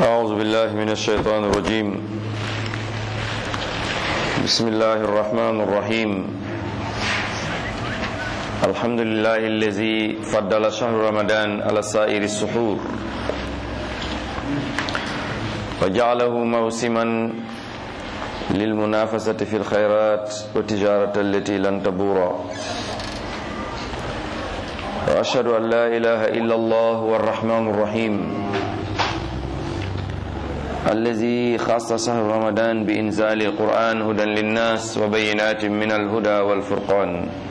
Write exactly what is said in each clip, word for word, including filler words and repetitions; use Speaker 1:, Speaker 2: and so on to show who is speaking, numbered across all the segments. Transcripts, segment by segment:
Speaker 1: أعوذ بالله من الشيطان الرجيم. بسم الله الرحمن الرحيم. الحمد لله الذي فضل شهر رمضان على سائر السحور وجعله موسما للمنافسة في الخيرات والتجارة التي لن تبور. وأشهد أن لا إله إلا الله والرحمن الرحيم الذي خص شهر رمضان بإنزال القرآن هدى للناس وبينات من الهدى والفرقان.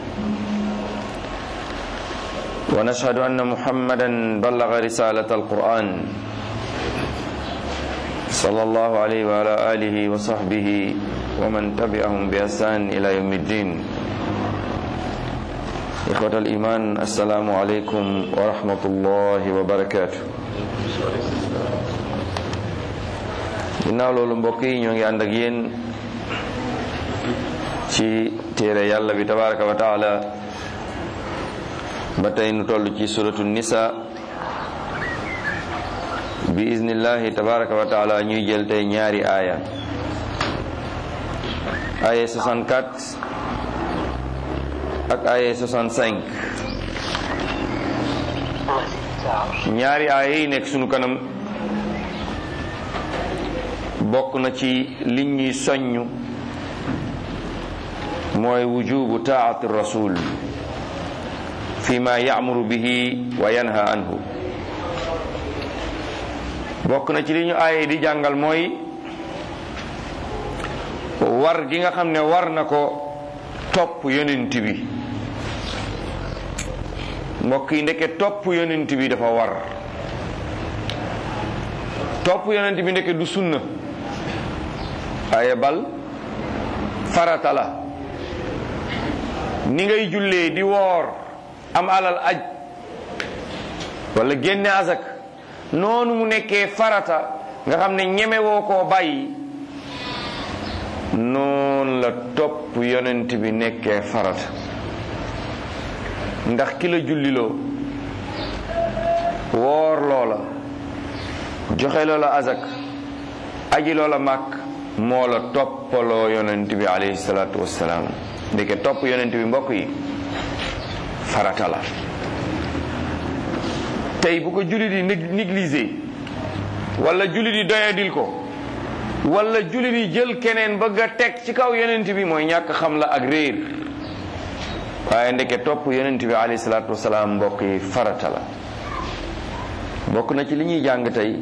Speaker 1: ونشهد أن محمدا بلغ رسالة القرآن صلى الله عليه وعلى آله وصحبه ومن تبعهم بإحسان إلى يوم الدين. إخوة الإيمان، السلام عليكم ورحمة الله وبركاته. ginnaaw loolu mbokk yi ñoo ngi ànd ak yéen ci téere yàlla bi tabaraka wa taala ba tey nu toll ci suratu nisa bi iznillahi tabaraka wa taala ñuy jël tey ñaari aaya aaya soixante-quatre ak aaya soixante-cinq. ñaari aaya yi nekk sunu kanam bokk na ci li ñuy soññ mooy wujubu taati rasul fi ma ya'muru bihi wa yanha anhu. bokk na ci li ñu aaye di jàngal mooy war gi nga xam ne war na ko topp yonent bi. mbokk yi ndeke topp yonent bi dafa war. topp yonent bi ndeke du sunna aye bal farata la. ni ngay jullee di woor am alal aj wala génne azak noonu mu nekkee farata nga xam ne ñemewoo koo bàyyi, noonu la topp yonent bi nekkee farata. ndax ki la julliloo woor loola joxe loola azak aji loola màkk moo la toppaloo yonent bi alayhi salaatu wassalaam. ndeke topp yonent bi mbokk yi farata la. tey bu ko jullit yi négligé wala jullit yi doyadil ko wala jullit yi jël keneen bëgg a teg ci kaw yonent bi mooy ñàkk xam la ak réer. waaye ndeke topp yonent bi alayhi salaatu wassalaam mbokk yi farata la. bokk na ci li ñuy jàng tey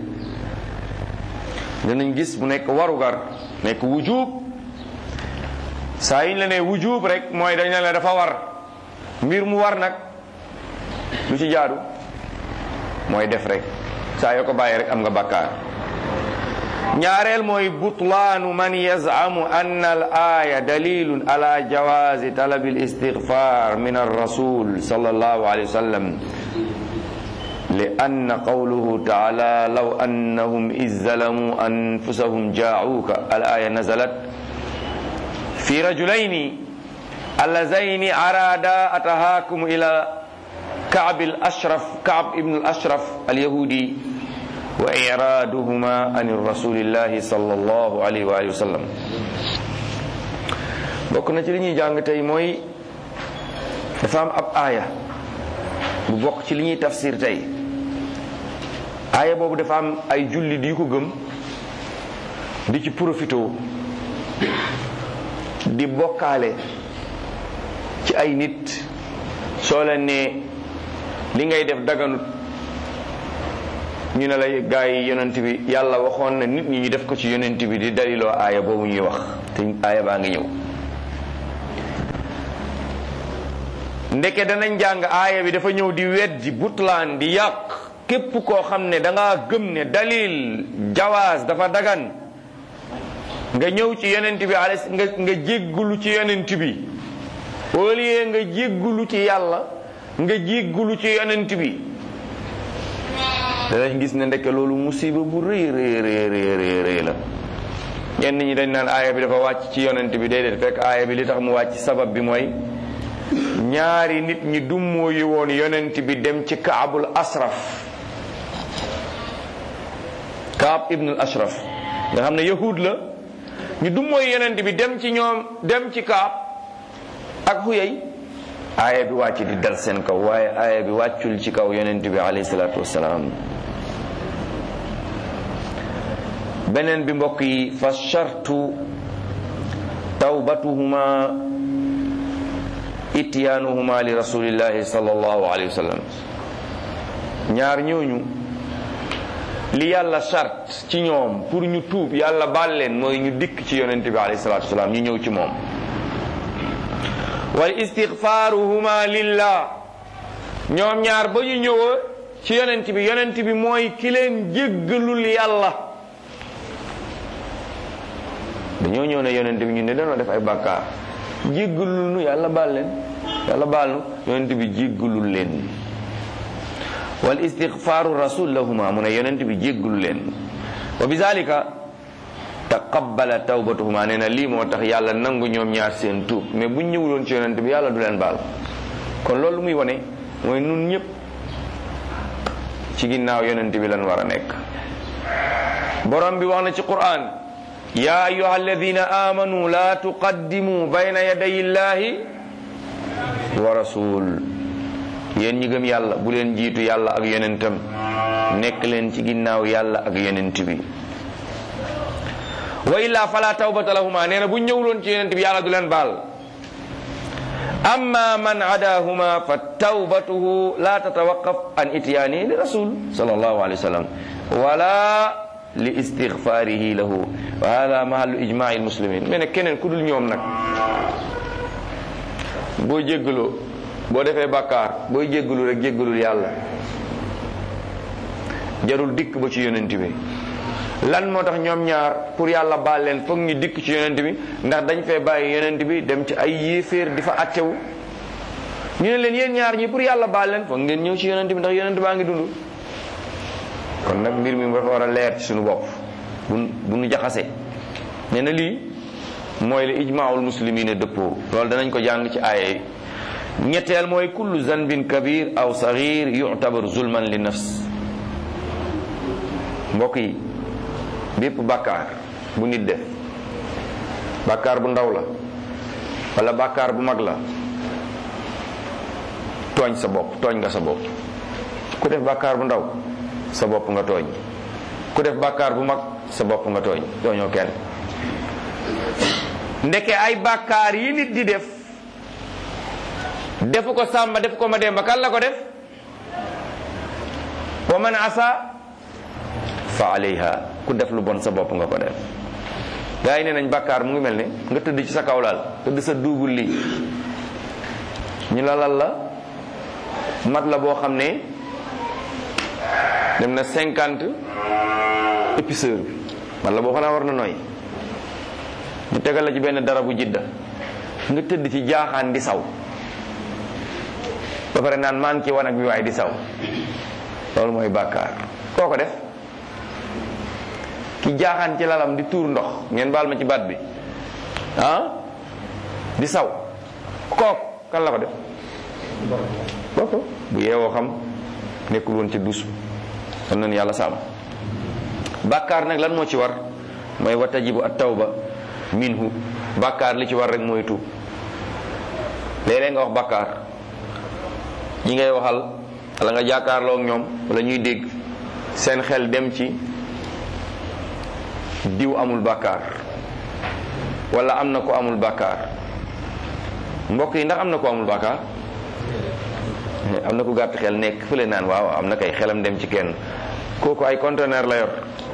Speaker 1: danañ gis mu nekk warugar nekk wujub. saa yiñ la ne wujub rek mooy dañ la dafa war mbir mu war nag lu ci jaadu mooy def rek. saa yoo ko bàyyi rek am nga bakkaar. ñaareel mooy butlaanu man yazamu anna al aya dalilun ala jawazi talabi al istighfar min ar rasul sallallahu alayhi wa sallam li anna qawluhu taala law annahum iz zalamu anfusahum jaa'uka al aya nazalat fi rajulayni allazayni arada atahakum ila Ka'b al-Ashraf Ka'b ibn al-Ashraf al-Yahudi wa i'raduhuma an rasulillahi sallallahu alayhi wa alihi wa sallam. bokk na ci li ñuy jàng tey mooy dafa am ab aaya bu bokk ci li ñuy tafsir tey. aaya boobu dafa am ay jullit yu ko gëm di ci profito di bokkaale ci ay nit. soo leen ne li ngay def daganut ñu ne la gaa yi yonent bi yàlla waxoon na nit ñi ñu def ko ci yonent bi di daliloo aaya boobu ñuy wax te aaya baa ngi ñëw. ndeke danañ jàng aaya bi dafa ñëw di weddi butlaan di yàq képp koo xam ne dangaa gëm ne dalil jawaaz dafa dagan nga ñëw ci yonent bi ale nga nga jéggulu ci yonent bi au lieu nga jéggulu ci yàlla nga jéggulu ci yonent bi. danañ gis ne ndeke loolu musiba bu rëy rëy rëy rëy la. ñenn ñi dañ naan aaya bi dafa wàcc ci yonent bi déedéet fekk aaya bi li tax mu wàcc sabab bi mooy ñaari nit ñi dummoo yi woon yonent bi dem ci Kaabul Ashraf Kaab ibn al Ashraf nga xam ne yahud la ñu du mooy yonent bi dem ci ñoom dem ci Kaab ak Huyay aaya bi wàcc di dal seen kaw waaye aaya bi wàccul ci kaw yonent bi alayhi salaatu wassalaam. beneen bi mbokk yi fa shartu tawbatuhuma ityaanuhuma li rasulillahi sallallahu alayhi wa sallam. ñaar ñooñu li yàlla charte ci ñoom pour ñu tuub yàlla baal leen mooy ñu dikk ci yonent bi alayhi salaatu wasalaam ñu ñëw ci moom. wal istigfaaruhuma lillah ñoom ñaar ba ñu ñëwoo ci yonent bi yonent bi mooy ki leen jéggalul yàlla. dañoo ñëw ne yonent bi ñu ne dañoo def ay bàkkaar jéggalul nu yàlla baal leen yàlla baal nu yonent bi jéggalul leen. wal istigfaaru rasul lahuma mu ne yonent bi jéggalul leen. wa bizalika taqabbala tawbatuhuma nee na lii moo tax yàlla nangu ñoom ñaar seen tuub mais buñ ñëwuloon ci yonent bi yàlla du leen baal. kon loolu muy wane mooy nun ñëpp ci ginnaaw yonent bi lan war a nekk. borom bi wax na ci Qur'an ya ayyuha alladina amanu la tuqaddimu bayna yaday illahi wa rasul. yéen ñi gëm yàlla bu leen jiitu yàlla ak yonentam nekk leen ci ginnaaw yàlla ak yonent bi. wa illa fala tawbata lahuma nee na bu ñëwuloon ci yonent bi yàlla du leen baal. amma man adahuma fa tawbatuhu la tatawaqaf an ityaani li rasul sallallahu alayhi wa sallam wala li istighfarihi lahu wa hada mahallu ijma'i almuslimin. mais ne keneen ku dul ñoom nag boo jéggaloo boo defee bàkkaar booy jéggalu rek jéggalul yàlla jarul dikk ba ci yonent bi. lan moo tax ñoom ñaar pour yàlla baal leen foog ñu dikk ci yonent bi ndax dañ fee bàyyi yonent bi dem ci ay yéeféer di fa attewu ñu ne leen yéen ñaar ñi pour yàlla baal leen foog ngeen ñëw ci yonent bi ndax yonent baa ngi dund. kon nag mbir mi dafa war a leer ci suñu bopp bu bu nu jaxase. nee na lii mooy li ijmaul muslimine dëppoo loolu danañ ko jàng ci aaya yi. ñetteel mooy kullu zanbin kabir aw saghir yu'tabar zulman li nafs. mbokk yi bépp bàkkaar bu nit def bàkkaar bu ndaw la wala bàkkaar bu mag la tooñ sa bopp tooñ nga sa bopp. ku def bàkkaar bu ndaw sa bopp nga tooñ ku def bàkkaar bu mag sa bopp nga tooñ tooñoo kenn. ndeke ay bàkkaar yi nit di def defu ko Sàmba def ko ma Demba kan la ko def. wa man asa fa alayha ku def lu bon sa bopp nga ko def. gaa yi nee nañ bàkkaar mu ngi mel ne nga tëdd ci sa kawlaal tëdd sa duubul lii ñu lalal la mat la boo xam ne dem na cinquante épaisseur bi mat la boo xam ne war na nooy ñu tegal la ci benn dara bu jidda nga tëdd ci jaaxaan di saw ba pare naan maa ngi ci wanag bi waaye di saw loolu mooy bàkkaar. koo ko def ki jaaxaan ci lalam di tuur ndox ngeen baal ma ci baat bi ah di saw kook kan la ko def kooku bu yeewoo xam nekkul woon ci dus kon noonu yàlla sàmm. bàkkaar nag lan moo ci war mooy wa tajibu at tawba minhu. bàkkaar li ci war rek mooy tuub. léeg-léeg nga wax bàkkaar ñi ngay waxal wala nga jàkkaarloo ak ñoom wala ñuy dégg seen xel dem ci diw amul bàkkaar wala am na ko amul bàkkaar. mbokk yi ndax am na ko amul bàkkaar. am na ko gàtt xel nekk fële naan waaw am na kay xelam dem ci kenn kooku ay conteneur la yor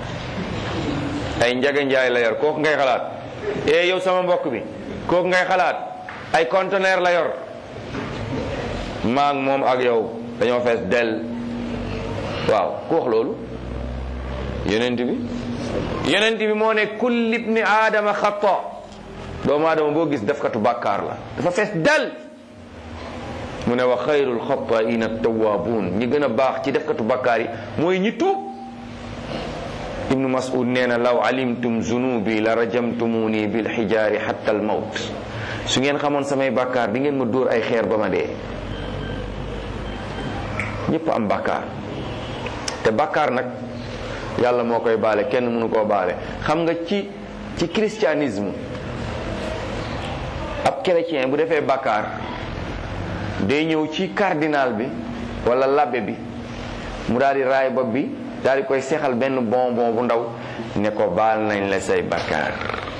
Speaker 1: ay njaga njaay la yor kooku ngay xalaat. eh yow sama mbokk bi kooku ngay xalaat ay conteneur la yor maa ngi moom ak yow dañoo fees del. waaw ku wax loolu yonent bi yonent bi moo ne kulli ibni aadama xata. doomu aadama boo gis defkatu bàkkaar la dafa fees del. mu ne wa xayrul xataa'iina at-tawwaabuun ñi gën a baax ci defkatu bàkkaar yi mooy ñi tuub. ibnu mas'ud nee na law alimtum zunubi la rajamtumuni bil xijaari hatta al mawt. su ngeen xamoon samay bàkkaar di ngeen ma dóor ay xeer ba ma dee. ñëpp am bàkkaar te bàkkaar nag yàlla moo koy baale, kenn mënu koo baale. xam nga ci ci christianisme ab chrétien bu defee bàkkaar day ñëw ci cardinal bi wala l'abbé bi mu daal di raay bopp bi daal di koy seexal benn bonbon bu ndaw ne ko baal nañ la say bàkkaar.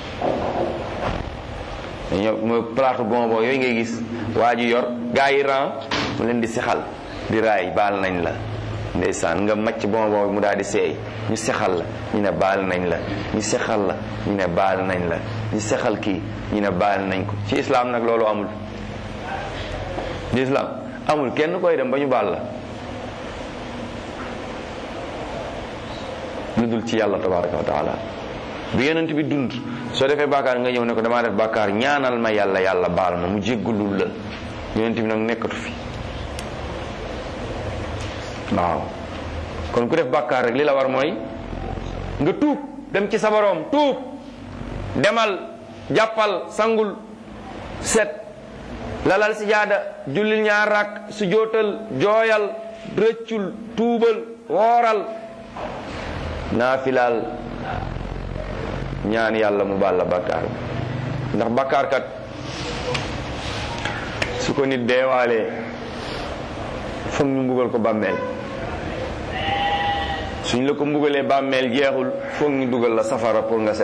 Speaker 1: ñoo mooy plateau bonbon yooyu ngay gis waa ji yor gaa yi ran mu leen di sexal di raay baal nañ la ndeysaan nga macc bonbon bi mu daal di seey ñu sexal la ñu ne baal nañ la ñu sexal la ñu ne baal nañ la ñu sexal kii ñu ne baal nañ ko. ci islam nag loolu amul. ci islam amul kenn koy dem ba ñu baal la lu dul ci yàlla tabaraka wa taala. bi yonent bi dund soo defee bàkkaar nga ñëw ne ko damaa def bàkkaar ñaanal ma yàlla yàlla baal ma mu jéggalul la. yonent bi nag nekkatu fi. waaw kon ku def bàkkaar rek li la war mooy nga tuub dem ci sa boroom tuub demal jàppal sangul set lalal si jaada jullil ñaar rak su jootal jooyal rëccul tuubal wooral naafilaal ñaan yàlla mu baal la bàkkaar bi ndax bàkkaar kat su ko nit deewaalee foog ñu mbugal ko bàmmeel suñ la ko mbugalee bàmmeel jeexul foog ñu dugal la safara pour nga set.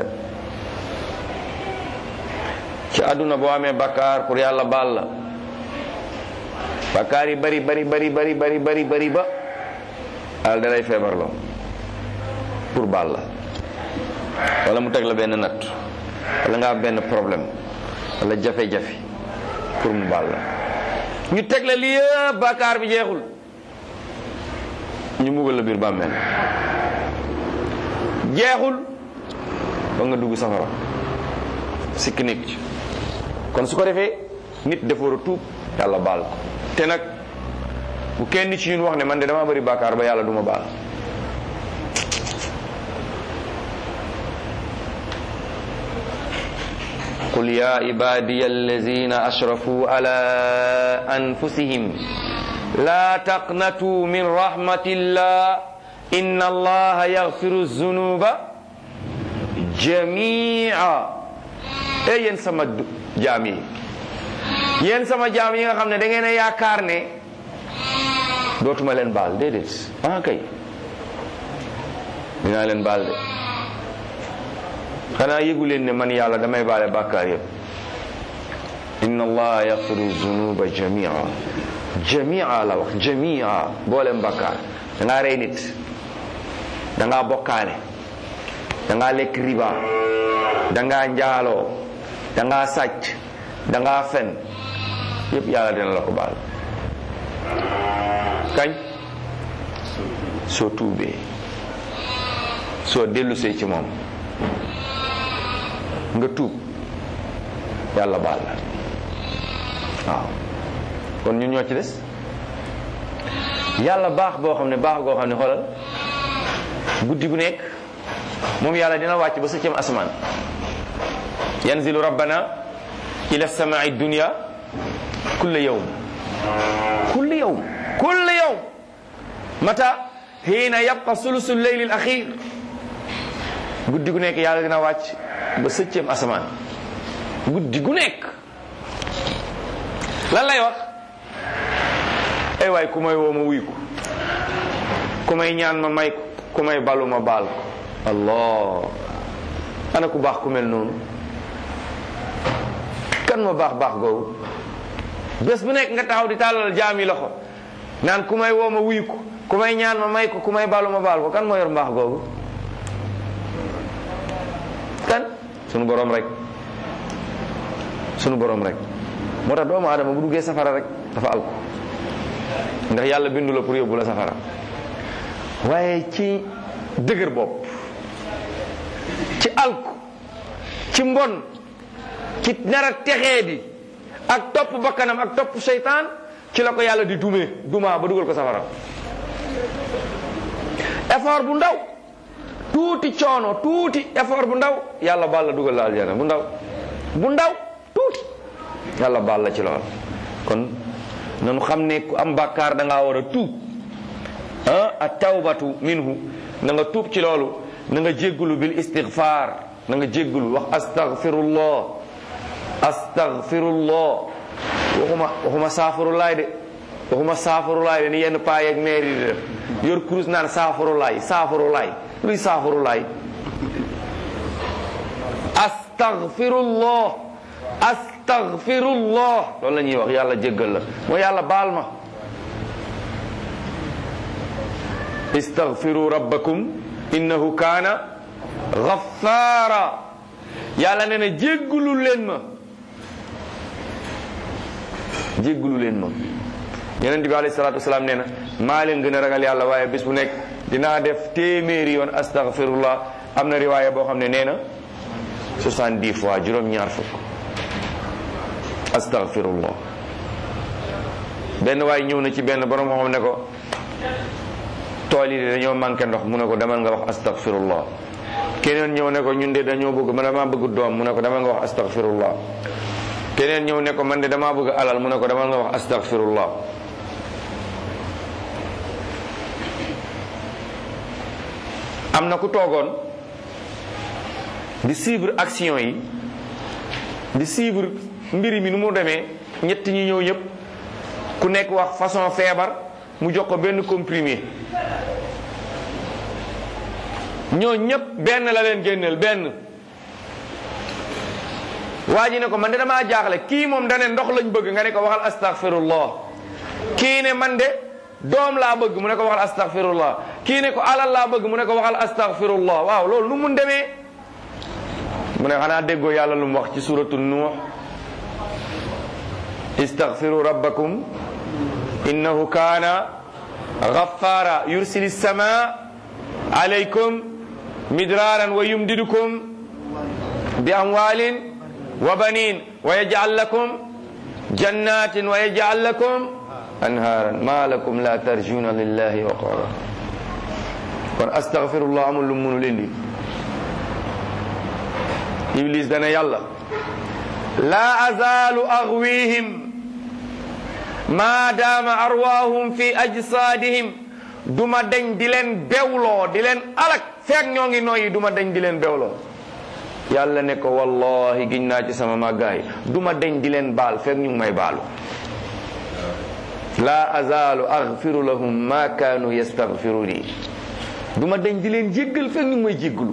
Speaker 1: ci àdduna boo amee bàkkaar pour yàlla baal la bàkkaar yi bari bari bari bari bari bari bari ba al dalay feebarloo pour baal la wala mu teg la benn natt wala nga am benn problème wala jafe-jafe pour mu baal la ñu teg la lii yëpp bàkkaar bi jeexul ñu mbugal la biir bàmmeel jeexul ba nga dugg safara sikki nekk ci. kon su ko defee nit dafa war a tuub yàlla baal ko te nag bu kenn ci ñun wax ne man de dama bari bàkkaar ba yàlla duma baal. qul ya ibadiya allazina ashrafu ala anfusihim la taqnatu min rahmatillah inna allaha yaghfiru zunuba jamia. e yéen sama jaam yi yéen sama jaam yi nga xam ne da ngeen a yaakaar ne dootuma leen baal déedéet ah kay dinaa leen baal de xanaa yëgu leen ne man yàlla damay baale bàkkaar yëpp. inna allaha yaghfiru zunuba jamia jamia la wax jamia boolem bàkkaar. da ngaa rey nit da ngaa bokkaale da ngaa lekk riba da ngaa njaaloo da ngaa sàcc da ngaa fen yëpp yàlla dina la ko baal kañ soo tuubee soo dellusee ci moom nga tuub yàlla baal la waaw. kon ñun ñoo ci des yàlla baax boo xam ne baax goo xam ne xoolal guddi gu nekk moom yàlla dina wàcc ba septième asamaan yanzilu rabbana ila samai dunya kulla yawm kulla yawm kulla yawm mata hiina yabqa sulusu leyli al axir guddi gu nekk yàlla dina wàcc ba septième asamaan guddi gu nekk lan lay wax ay waay ku may woo ma wuy ko ku may ñaan ma may ko ku may balu ma baal ko allah ana ku baax ku mel noonu kan ma baax baax googu bés bu nekk nga taxaw di tàllal jaam yi loxo naan ku may woo ma wuy ko ku may ñaan ma may ko ku may balu ma baal ko kan moo yor mbaax googu kan sunu borom rek sunu borom rek moo tax doomu aadama bu duggee safara rek dafa alko ndax yàlla bindu la pour yóbbu la safara waaye ci dëgër bopp ci alku ci mbon ci nara texee di ak topp bakkanam ak topp seytaan ci la ko yàlla di dumee duma ba dugal ko safara effort bu ndaw tuuti coono tuuti effort bu ndaw yàlla baal la dugal la aljana bu ndaw bu ndaw tuuti yàlla baal la ci lool kon nanu xam ne ku am bàkkaar da ngaa war a tuub ah at tawbatu minhu na nga tuub ci loolu na nga jéggulu bil istighfar na nga jéggulu wax astaghfirullah astaghfirullah waxuma waxuma saafurulaay de waxuma saafurulaay de ni yenn paa yeeg meer yi di def yor kurus naan saafurulaay saafurulaay luy saafurulaay astaghfirullah astaghfirullah loolu la ñuy wax yàlla jéggal la mooy yàlla baal ma istaghfiru rabbakum innahu kaana ghaffara yàlla nee na jéggalu leen ma jéggalu leen ma yonent bi alayhi salaatu wasalaam nee na maa leen gën a ragal yàlla waaye bis bu nekk dinaa def téeméeri yoon astaghfirullah am na riwaaya boo xam ne nee na soixante-dix fois juróom-ñaar fukk astaghfirullah benn waay ñëw na ci benn borom xam ne ko tool yi de dañoo manqué ndox mu ne ko demal nga wax astaghfirullah keneen ñëw ne ko ñun de dañoo bëgg man damaa bëgg doom mu ne ko demal nga wax astaghfirullah keneen ñëw ne ko man de damaa bëgg alal mu ne ko demal nga wax astaghfirullah am na ku toogoon di suivre action yi di suivre mbiri mi nu mu demee ñett ñi ñëw ñëpp ku nekk wax façon feebar mu jox ko benn comprimé ñoo ñëpp benn la leen génneel benn waa ji ne ko man de damaa jaaxle kii moom dane ndox lañ bëgg nga ne ko waxal astaghfirullah kii ne man de doom laa bëgg mu ne ko waxal astaghfirullah kii ne ko alal laa bëgg mu ne ko waxal astaghfirullah waaw loolu nu mun demee mu ne xanaa déggoo yàlla lu mu wax ci suratu nuux istaghfiru rabbakum innahu kaana ghaffara yursili sama alaykum midraaran wa yumdidukum bi amwalin wa banin wa yaj'al lakum jannatin wa yaj'al lakum anhaaran ma lakum la tarjuna lillahi waqara kon astaghfirullah amul lu munul indi iblis dana yàlla la azalu aghwihim ma daama arwaahum fi ajsaadihim duma dañ di leen bewloo di leen alak fekk ñoo ngi nooyi duma dañ di leen bewloo yàlla ne ko wallahi giñ naa ci sama màggaay duma dañ di leen baal fekk ñu ngi may baalu la azalu aghfiru lahum ma kaanu yastaghfiruni duma dañ di leen jéggal fekk ñu ngi may jéggalu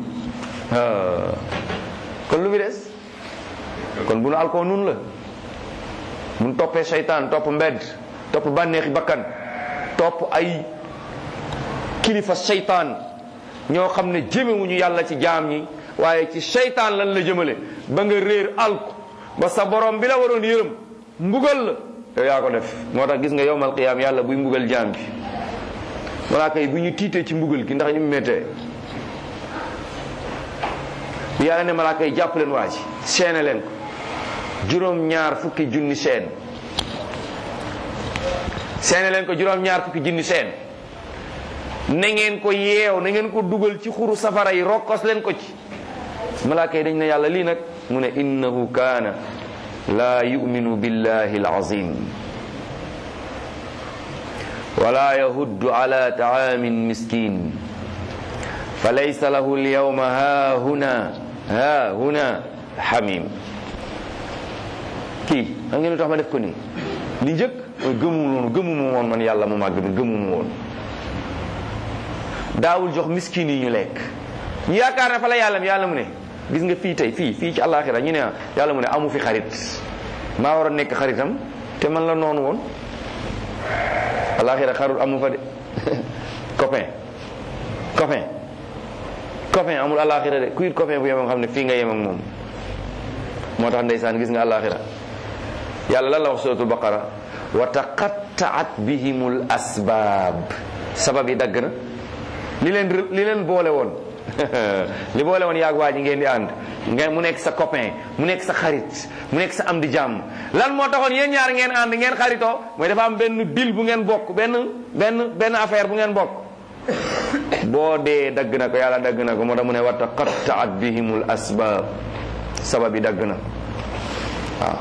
Speaker 1: kon lu fi des kon bu nu alkoo nun la mun toppee seytaan topp mbedd topp bànneexi bakkan topp ay kilifa seytaan ñoo xam ne jëmewuñu yàlla ci jaam ñi waaye ci seytaan lan la jëmale ba nga réer alku ba sa borom bi la waroon yërëm mbugal la yow yaa ko def moo tax gis nga yowmal qiyaam yàlla buy mbugal jaam bi malaaka yi bu ñu tiitee ci mbugal gi ndax ñu méttee yàlla ne malaaka yi jàpp leen waa ji seene leen ko juróom-ñaar fukki junni seen seene leen ko juróom-ñaar fukki junni seen na ngeen ko yeew na ngeen ko dugal ci xuru safara yi rokkos leen ko ci malaaka yi dañ ne yàlla lii nag mu ne innahu kaana laa yuminu billahi alazim wala yahuddu ala taamin miskin fa laysa lahu alyawma ha huna ha huna hamim kii xam ngeen lu tax ma def ko nii li njëkk mooy gëmu woon gëmu mu woon man yàlla mu màgg bi gëmu mu woon daawul jox miskin yi ñu lekk ñu yaakaar ne fa la yàlla yàlla mu ne gis nga fii tey fii fii ci àllaaxira ñu ne yàlla mu ne amu fi xarit maa war a nekk xaritam te man la noonu woon àllaaxira xarul amu fa de copain copain copain amul àllaaxira de kuy copain bu yem nga xam ne fii nga yem ak moom moo tax ndeysaan gis nga àllaaxira yàlla lan la wax suratul baqara wa taqattaat bihimul asbaab sabab yi dagg na li leen li leen boole woon li boole woon yaag waa ji ngeen di ànd ngeen mu nekk sa copain mu nekk sa xarit mu nekk sa am di jàmm lan moo taxoon yéen ñaar ngeen ànd ngeen xaritoo mooy dafa am benn dil bu ngeen bokk benn benn benn affaire bu ngeen bokk boo dee dagg na ko yàlla dagg na ko moo tax mu ne wa taqattaat bihimul asbaab sabab yi dagg na waaw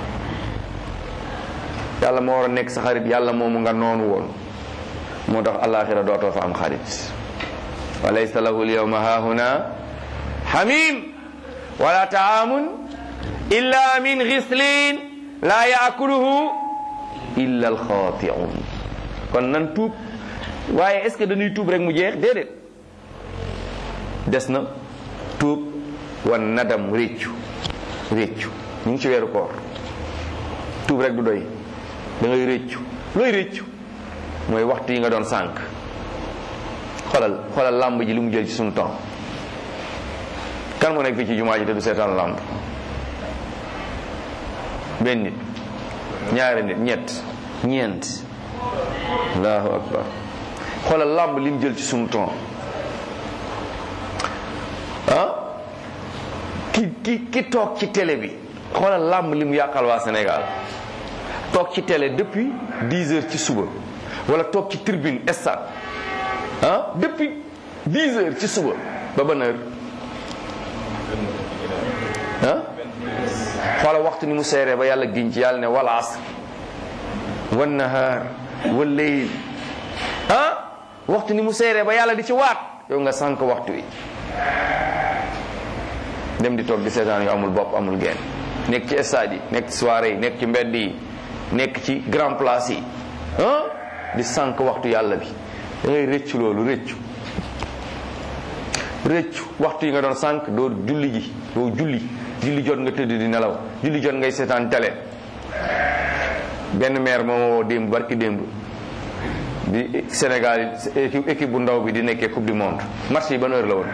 Speaker 1: yàlla moo war a nekk sa xarit yàlla moomu nga noonu woon moo tax àllaaxira dootoo fa am xarit wa laysa lahu al-yawma hahuna hamim wala taamun illa min ghislin la yaakuluhu illa al-khati'un. kon nan tuub, waaye est-ce que dañuy tuub rek mu jeex? déedéet, des na tuub wan nadam, réccu réccu ñu ngi ci weeru koor. tuub rek du doy, da ngay réccu. looy réccu mooy waxtu yi nga doon sànq. xoolal xoolal làmb ji li mu jël ci suñu temps. kan moo nekk fii ci jumaa ji te du seetaan làmb? benn nit, ñaari nit, ñett, ñeent. allahu akbar. xoolal làmb li mu jël ci suñu temps. ah ki ki ki toog ci télé bi, xoolal làmb li mu yàqal waa Sénégal. toog ci télé depuis dix heures ci suba, wala toog ci tribune stade ah depuis dix heures ci suba ba ban heure ah xoola waxtu ni mu seeree ba yàlla giñ ci yàlla ne wal asr wan nahar wal layl. ah waxtu ni mu seeree ba yàlla di ci waat, yow nga sànq waxtu wi dem di toog di seetaan yu amul bopp amul genn. nekk ci stade yi, nekk ci soirée yi, nekk ci mbedd yi, nekk ci grand place yi ah di sànq waxtu yàlla bi. da ngay rëccu loolu, rëccu rëccu waxtu yi nga doon sànq doo julli ji, doo julli julli jot nga tëdd di nelaw, julli jot ngay seetaan télé. benn maire moo woo démb, barki démb, bi Sénégal équipe bu ndaw bi di nekkee coupe du monde. match yi ban heure la woon?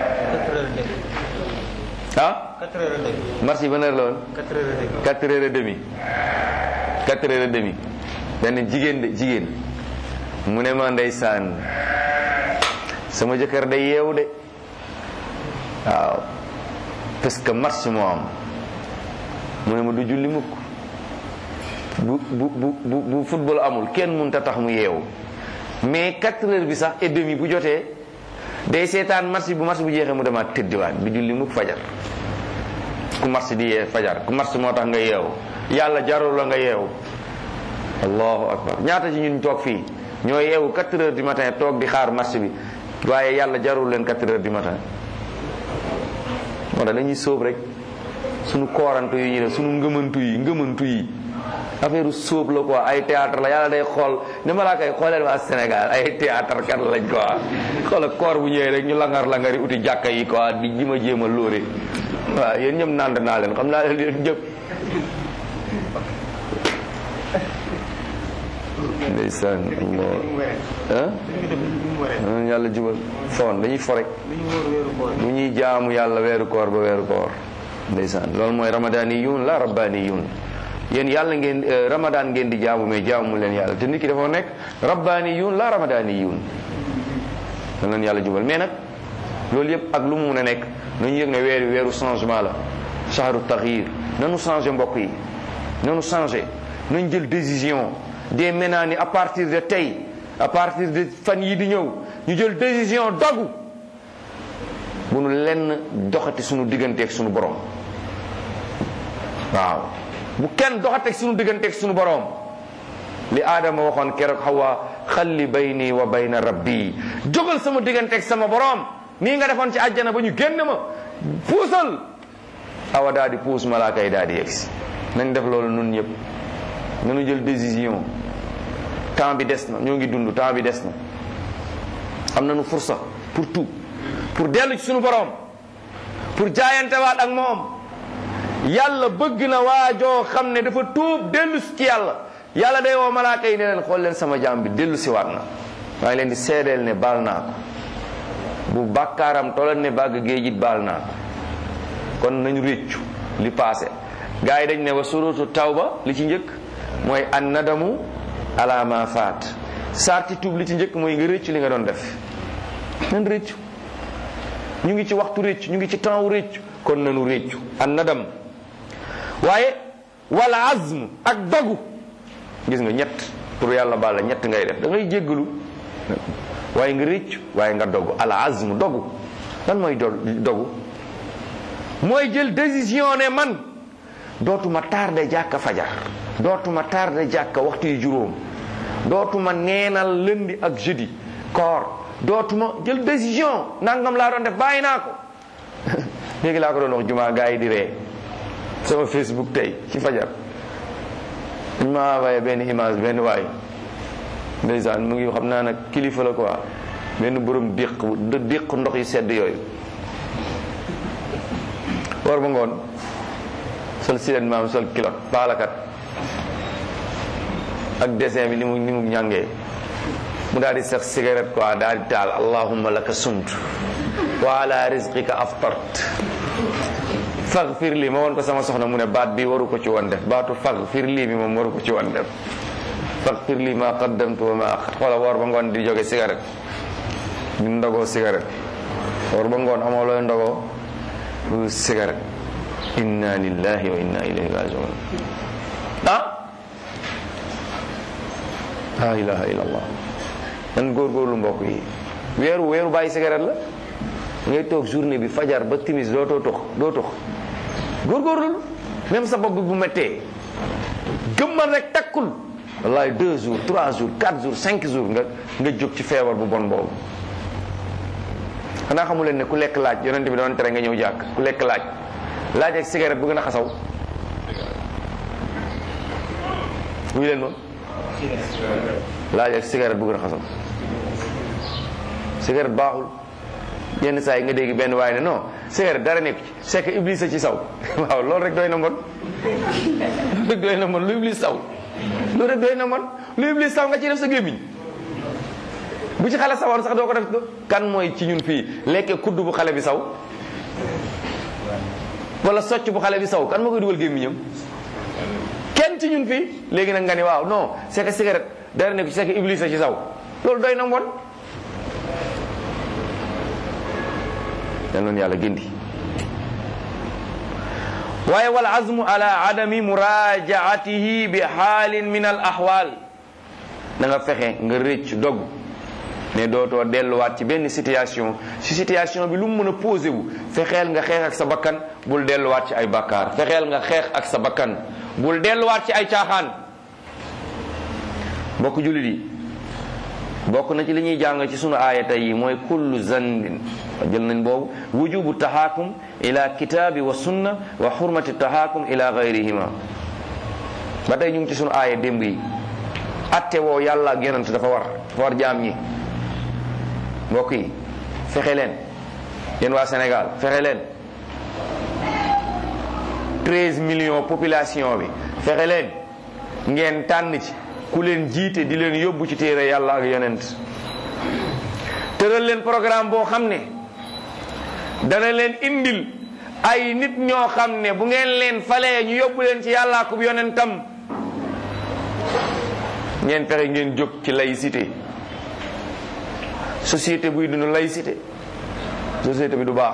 Speaker 1: ah match yi ban heure la woon? quatre heures et demi. quatre heures et demi. benn jigéen de jigéen mu ne ma ndeysaan sama jëkkër day yeewu de waaw parce que match moo am. mu ne ma du julli mukk, bu bu bu bu bu football amul kenn mënut a tax mu yeewu. mais quatre heures bi sax et demi bu jotee day seetaan match bu match bu jeexee mu demaat tëddiwaat, du julli mukk fajar. ku match di yee fajar, ku match moo tax nga yeewu. yàlla jarul la nga yeewu. allahu akbar. ñaata ci ñun toog fii ñoo yeewu quatre heures du matin toog di xaar match bi, waaye yàlla jarul leen quatre heures du matin. moo tax dañuy sóob rek sunu koorantu yi ñuy def, sunu ngëmantu yi ngëmantu yi affaire sóob la quoi. ay théâtre la, yàlla day xool ne ma laa koy xoolee waa Sénégal ay théâtre kat lañ quoi. xoola koor bu ñëwee rek ñu langar langari uti jàkka yi quoi di ji ma jéem a lóore. waaw yéen ñëpp nand naa leen, xam naa leen yéen ñëpp. ndeysaan ah yàlla jubal foon dañuy fo rek bu ñuy jaamu yàlla weeru koor ba weeru koor. ndeysaan loolu mooy ramadaniyun la rabbaniyun. yéen yàlla ngeen ramadan ngeen di jaamu mais jaamu leen yàlla, te nit ki dafa nekk rabbaniyun la ramadaniyun. dan leen yàlla jubal. mais nag loolu yëpp ak lu mu mun a nekk nañu yëg ne weeru weeru changement la, shahru taxyir. nanu changé mbokk yi, nanu changé, nañ jël décision dès maintenant ni à partir de tey, à partir de fan yi di ñëw ñu jël décision dogu bu nu lenn doxati suñu digganteeg suñu borom. waaw bu kenn doxateeg suñu digganteeg suñu borom. li Aadama waxoon keroog Hawa, xalli bayni wa bayna rabbi, jógal sama digganteeg sama borom nii nga defoon ci àjjana ba ñu génn ma, puusal. Awa daal di puus, malaaka yi daal di yegsi. nañ def loolu nun ñëpp, nañu jël décision. temps bi des na, ñoo ngi dund, temps bi des na, am nañu fursa pour tout, pour dellu ci suñu borom, pour jaayantewaat ak moom. yàlla bëgg na waajoo xam ne dafa tuub dellu ci yàlla. yàlla day woo malaaka yi ne leen xool leen sama jaam bi dellu si waat na, maa ngi leen di seedeel ne baal naa ko, bu bàkkaaram tolal ne bàgg géej it baal naa ko. kon nañu réccu li passé. gars yi dañ ne wa surutu tawba li ci njëkk mooy an nadamu ala ma faat. sarti tuub li ci njëkk mooy nga réccu li nga doon def. nan réccu, ñu ngi ci waxtu réccu, ñu ngi ci temps wu réccu, kon nanu réccu an nadam. waaye wala azm ak dogu. gis nga ñett pour yàlla baal la ñett ngay def, da ngay jéggalu waaye nga réccu waaye nga dogu. ala azm dogu. lan mooy do dogu mooy jël décision ne man dootuma tardé jàkka fajar, dootuma tardé jàkka waxtu yu juróom, dootuma neenal lundi ak jeudi koor, dootuma jël décision nangam laa doon def bàyyi naa ko léegi laa ko doon wax jumaa gaa yi di ree sama Facebook tey ci fajar ñu ma envoyé benn image benn waay ndeysaan mu ngi xam naa nag kilifa la quoi benn borom déq déq ndox yi sedd yooyu war ba ngoon sol silen maam sol kilot baalakat ak dessin bi ni mu ni mu ñàngee mu daal di sax cigarette quoi daal di taal allahumma laka sumtu wa ala rizqika aftart faghfir li ma woon ko sama soxna mu ne baat bi waru ko ci woon def baatu faghfir li bi moom waru ko ci woon def faghfir li ma qaddamtu wa ma axar xoola woor ba ngoon di jóge cigarette di ndogoo cigarette woor ba ngoon amoo looy ndogoo lu cigarette inna lillahi wa inna ilayhi rajiun ah la ilaha illallah nan góorgóorlu mbokk yi weeru weeru bàyyi cigarette la ngay toog journée bi fajar ba timis doo too tux doo tux góorgóorlu même sa bopp bi bu méttee gëmmal rek takkul wallahi deux jours trois jours quatre jours cinq jours nga nga jóg ci feebar bu bon boobu xanaa xamu leen ne ku lekk laaj yonent bi doon tere nga ñëw jàkk ku lekk laaj laaj ak cigarette bu gën a xasaw wuy leen moom laaj ak cigarette bu gën a xasaw cigarette baaxul yenn saa yi nga dégg benn waaye ne non cigarette dara nekk ci c'est que iblis a ci saw waaw loolu rek doy na mbon loolu rek doy na mbon lu iblis saw loolu rek doy na mbon lu iblis saw nga ci def sa gémmiñ bu ci xale sawoon sax doo ko def kan mooy ci ñun fii lekke kudd bu xale bi saw wala socc bu xale bi saw kan moo koy dugal gémmiñam kenn ci ñun fii léegi nag nga ni waaw non c'est que cigarette dara nekk ci c'est que iblis a ci saw loolu doy na mbon yal noonu yàlla gindi waaye wal azmu ala adami murajaatihi bi xaalin min al ahwal da nga fexe nga rëcc dog ne dootoo delluwaat ci benn situation si situation bi lu mu mën a posé wu fexeel nga xeex ak sa bakkan bul delluwaat ci ay bakkaar fexeel nga xeex ak sa bakkan bul delluwaat ci ay caaxaan mbokk jullit yi bokk na ci li ñuy jàng ci sunu aayata yi mooy kullu zanbin jël nañ boobu wujubu tahaakum ila kitaabi wa sunna wa xurmati tahaakum ila gayrihima ba tey ñu ngi ci sunu aaya démb yi atte woo yàlla ak yonent dafa war dafa war jaam ñi mbokk yi fexe leen yéen waa Sénégal fexe leen treize millions population bi fexe leen ngeen tànn ci ku leen jiite di leen yóbbu ci téere yàlla ak yonent tëral leen programme boo xam ne dana leen indil ay nit ñoo xam ne bu ngeen leen falee ñu yóbbu leen ci yàlla ak yonentam ngeen fexe ngeen jóg ci laïcité société buy dund laïcité société bi du baax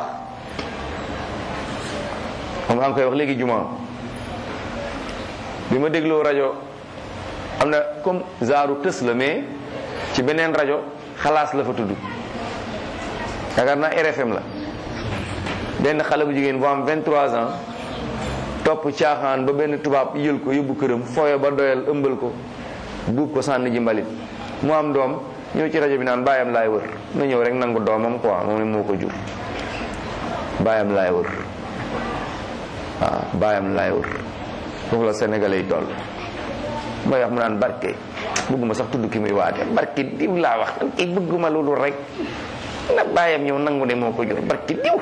Speaker 1: xam nga koy wax léegi juma bi ma dégloo rajo am na comme zaaru tës la mais ci beneen rajo xalaas la fa tudd yaakaar naa R F M la benn xale bu jigéen bu am vingt-trois ans topp caaxaan ba benn tubaab yël ko yóbbu këram fooyo ba doyal ëmbal ko buub ko sànni ji mbalit mu am doom ñëw ci rajo bi naan baayam laay wër na ñëw rek nangu doomam quoi moom moo ko jur baayam laay wër waaw baayam laay wër foofu la Sénégalais yi toll mooy wax mu naan barke bëgguma sax tudd ki muy waate barke diw laa wax barke bëgguma loolu rek na baayam ñëw nangu ne moo ko jur barke diw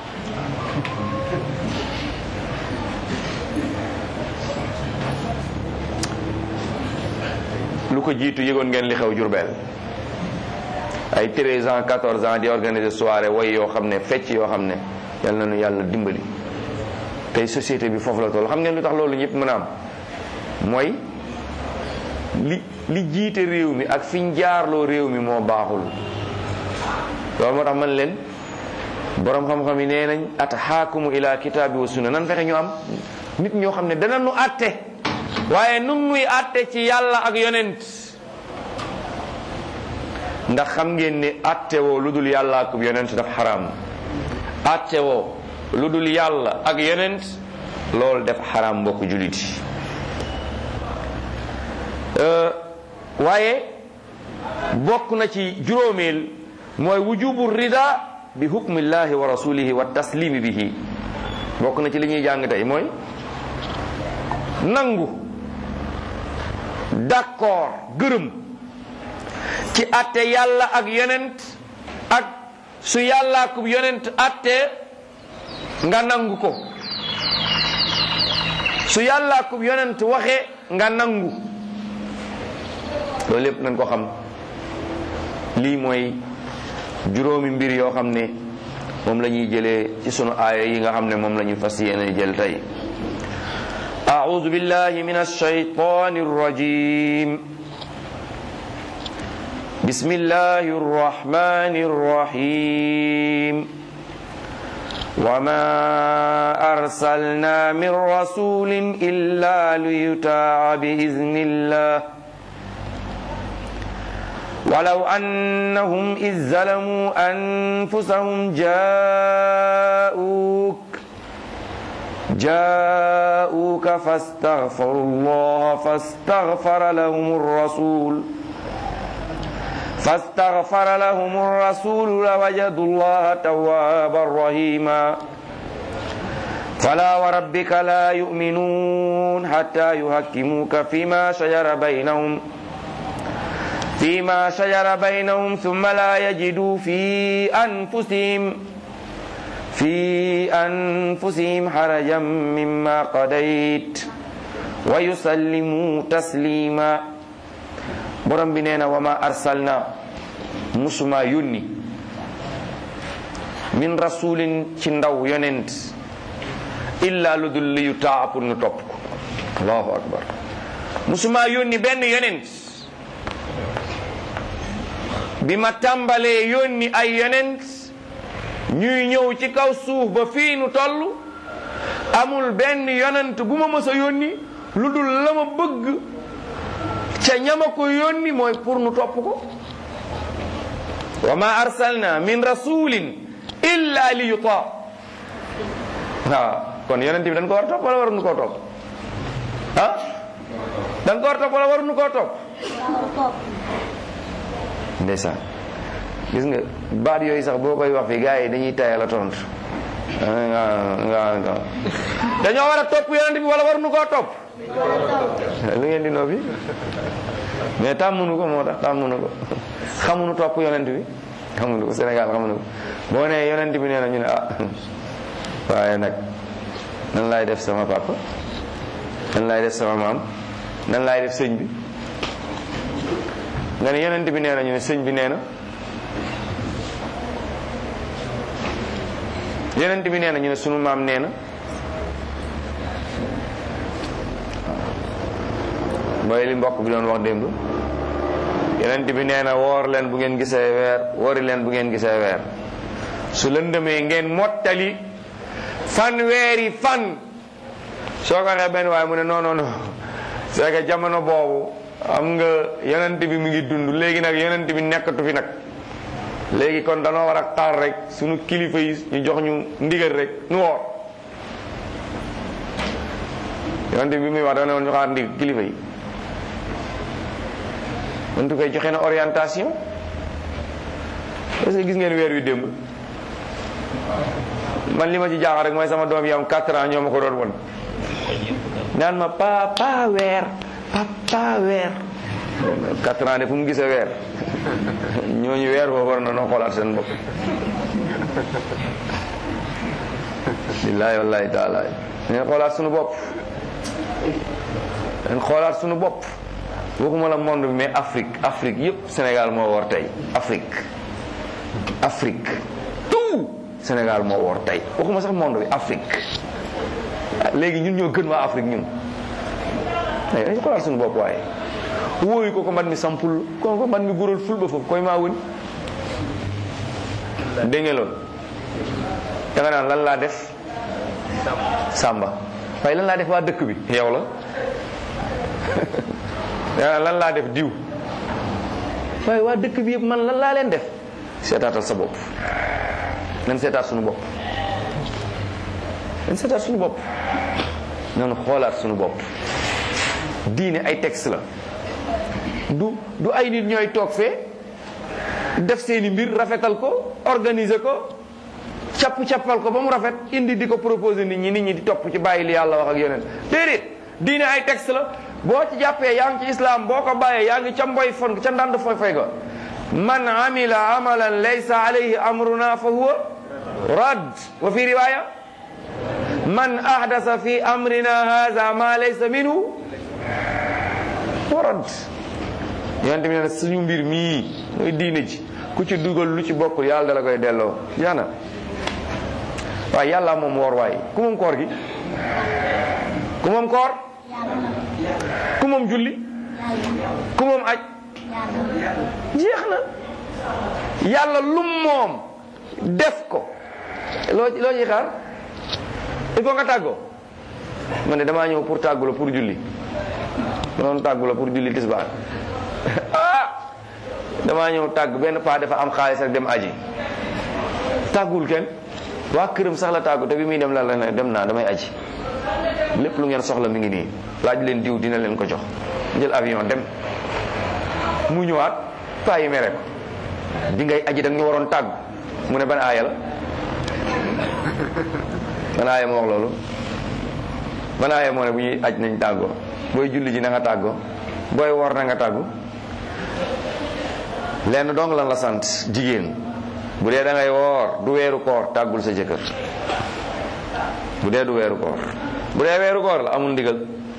Speaker 1: lu ko jiitu yëgoon ngeen li xew Jurbel ay treize ans quatorze ans di organiser soirée way yoo xam ne fecc yoo xam ne yal na nu yàlla dimbali tey société bi foofu la toll xam ngeen lu tax loolu ñëpp mën a am mooy li li jiite réew mi ak fi ñu jaarloo réew mi moo baaxul loolu moo tax man leen borom xam-xam yi nee nañ atahaakumu ila kitaabi wa sunna nan fexe ñu am nit ñoo xam ne dana nu àtte waaye nun nuy àtte ci yàlla ak yonent ndax xam ngeen ne àtte woo lu dul yàlla ak yonent daf xaraam àtte woo lu dul yàlla ak yonent loolu def xaraam mbokk jullit yi waaye bokk na ci juróomeel mooy wujubu rida bi hukmillahi wa rasulihi wa taslimi bihi. bokk na ci li ñuy jàng tey mooy nangu d'accord gërëm ci atte yàlla ak yonent ak su yàlla ak yonent atte nga nangu ko, su yàlla ak yonent waxe nga nangu. loolu lépp nañ ko xam. lii mooy juróomi mbir yoo xam ne moom la ñuy jëlee ci sunu aaya yi nga xam ne moom la ñu fas yéene jël tey. a'udhu billahi minash shaytanir rajim. bismillahir rahmanir rahim. wa ma arsalna min rasulin illa liyuta'a bi iznillah ولو أنهم إذ ظلموا أنفسهم جاءوك جاءوك فاستغفروا الله فاستغفر لهم الرسول فاستغفر لهم الرسول لوجدوا الله توابا رحيما فلا وربك لا يؤمنون حتى يحكموك فيما شجر بينهم فيما شجر بينهم ثم لا يجدوا في أنفسهم في أنفسهم حرجا مما قضيت ويسلموا تسليما. borom bi nee na wa ma arsalna musuma yónni min rasulin ci ndaw yonent illa lu dul li yu taa pour ñu topp ko. allahu akbar. musuma yónni benn yonent bi ma tàmbalee yónni ay yonent ñuy ñëw ci kaw suuf ba fii nu toll amul benn yonent bu ma mës a yónni lu dul la ma bëgg ca ñama ko yónni mooy pour nu topp ko. wa ma arsalna min rasulin illa li yuta. waaw kon yonent bi dañ ko war a topp wala waruñu koo topp ah dañ ko war a topp wala waruñu koo topp. ndeysaan gis nga baat yooyu sax boo koy wax fi gars yi dañuy tayal a tontu dañoo war a topp yonent bi wala waruñu koo topp. lu ngeen di noppi mais tàmmuñu ko moo tax tàmmuñu ko xamuñu topp yonent bi xamuñu ko Sénégal xamuñu ko boo nee yonent bi nee na ñu ne ah waaye nag nan laay def sama papa nan laay def sama maam nan laay def sëñ bi nga ne yonent bi nee na ñu ne sëñ bi nee na yonent bi nee na ñu ne sunu maam nee na mooy li mbokk bi doon wax démb yonent bi nee na woor leen bu ngeen gisee weer woori leen bu ngeen gisee weer su lëndëmee ngeen mottali fan weeri fan soo ko waxee benn waaye mu ne non non non c'est que jamono boobu am nga yonent bi mu ngi dund léegi nag yonent bi nekkatu fi nag léegi kon danoo war a xaar rek sunu kilifa yi ñu jox ñu ndigal rek nu woor yonent bi muy wax da ne woon ñu xaar ndig kilifa yi mëntu koy joxe na orientation est-ce que gis ngeen weer wi démb man li ma ci jaaxal rek mooy sama doom yi am quatre ans ñoo ma ko doon won naan ma papa weer papa weer quatre ans de fu mu gisee weer ñooñu weer boobu war na noo xoolaat seen bopp billaahi wallaahi taala dañ xoolaat suñu bopp dañ xoolaat suñu bopp waxuma la monde bi mais Afrique Afrique yépp Sénégal moo war tey Afrique Afrique tout Sénégal moo war tey waxuma sax monde bi Afrique léegi ñun ñoo gën waa Afrique ñun ay dañ xoolaat suñu bopp waaye wóoyu ko ko mbat mi sampul ko ko mbat mi gural ful ba foofu koy maa wën dégg nga loolu da nga naan lan laa def Samba waaye lan laa def waa dëkk bi yow la da lan laa def diw waaye waa dëkk bi yëpp man lan laa leen def seetaatal sa bopp nan seetaat suñu bopp nan seetaat suñu bopp nan xoolaat suñu bopp diine ay texte la du du ay nit ñooy toog fee def seeni mbir rafetal ko organiser ko capp-cappal ko ba mu rafet indi di ko proposer nit ñi nit ñi di topp ci bàyyi li yàlla wax ak yeneen déedéet diine ay texte la boo ci jàppee yaa ngi ci islam boo ko bàyyee yaa ngi ca mboy fon ca ndand foy fay ga man amila amalan laysa alayhi amruna fa huwa rad wa fi riwaya man ahdasa fi amrina hadha ma laysa minhu wa rad yonent bi ne suñu mbir mii mooy diine ji ku ci dugal lu ci bokkul yàlla dala koy delloo jaana waaye yàlla moom woor waaye ku moom koor gi ku moom koor ku moom julli ku moom aj jeex na yàlla lum moom def ko loo loo ci xaar il faut nga tàggoo man de damaa ñëw pour tàggu la pour julli noonu tàggu la pour julli tisbaar ah damaa ñëw tàgg benn paa dafa am xaalis rek dem aji tàggul kenn waa këram sax la tàggu te bi muy dem la la dem naa damay aji lépp lu ngeen soxla mi ngi nii laaj leen diw dina leen ko jox jël avion dem mu ñëwaat paa yi mere ko di ngay aji da nga ñu waroon tàggu mu ne ban aaya la ban aaya moo wax loolu ban aaya moo ne bu ñuy aj nañ tàggoo booy julli ji na nga tàggoo booy woor na nga tàggu lenn dong lan la sant jigéen bu dee da ngay woor du weeru koor tàggul sa jëkkër bu dee du weeru koor bu dee weeru koor la amul ndigal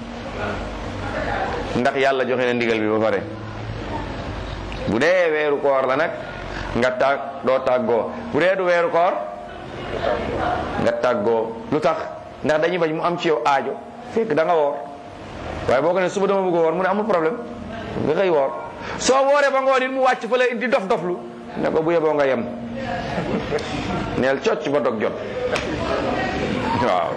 Speaker 1: ndax yàlla joxe na ndigal bi ba pare bu dee weeru koor la nag nga tàgg doo tàggoo bu dee du weeru koor nga tàggoo lu tax ndax dañuy bañ mu am ci yow aajo fekk da nga woor waaye boo ko ne suba dama bëgg woor mu ne amul problème nga xëy woor soo wooree ba ngoon it mu wàcc fa la di dof doflu ne ko bu yeboo nga yem neel cocc ba dog jot waaw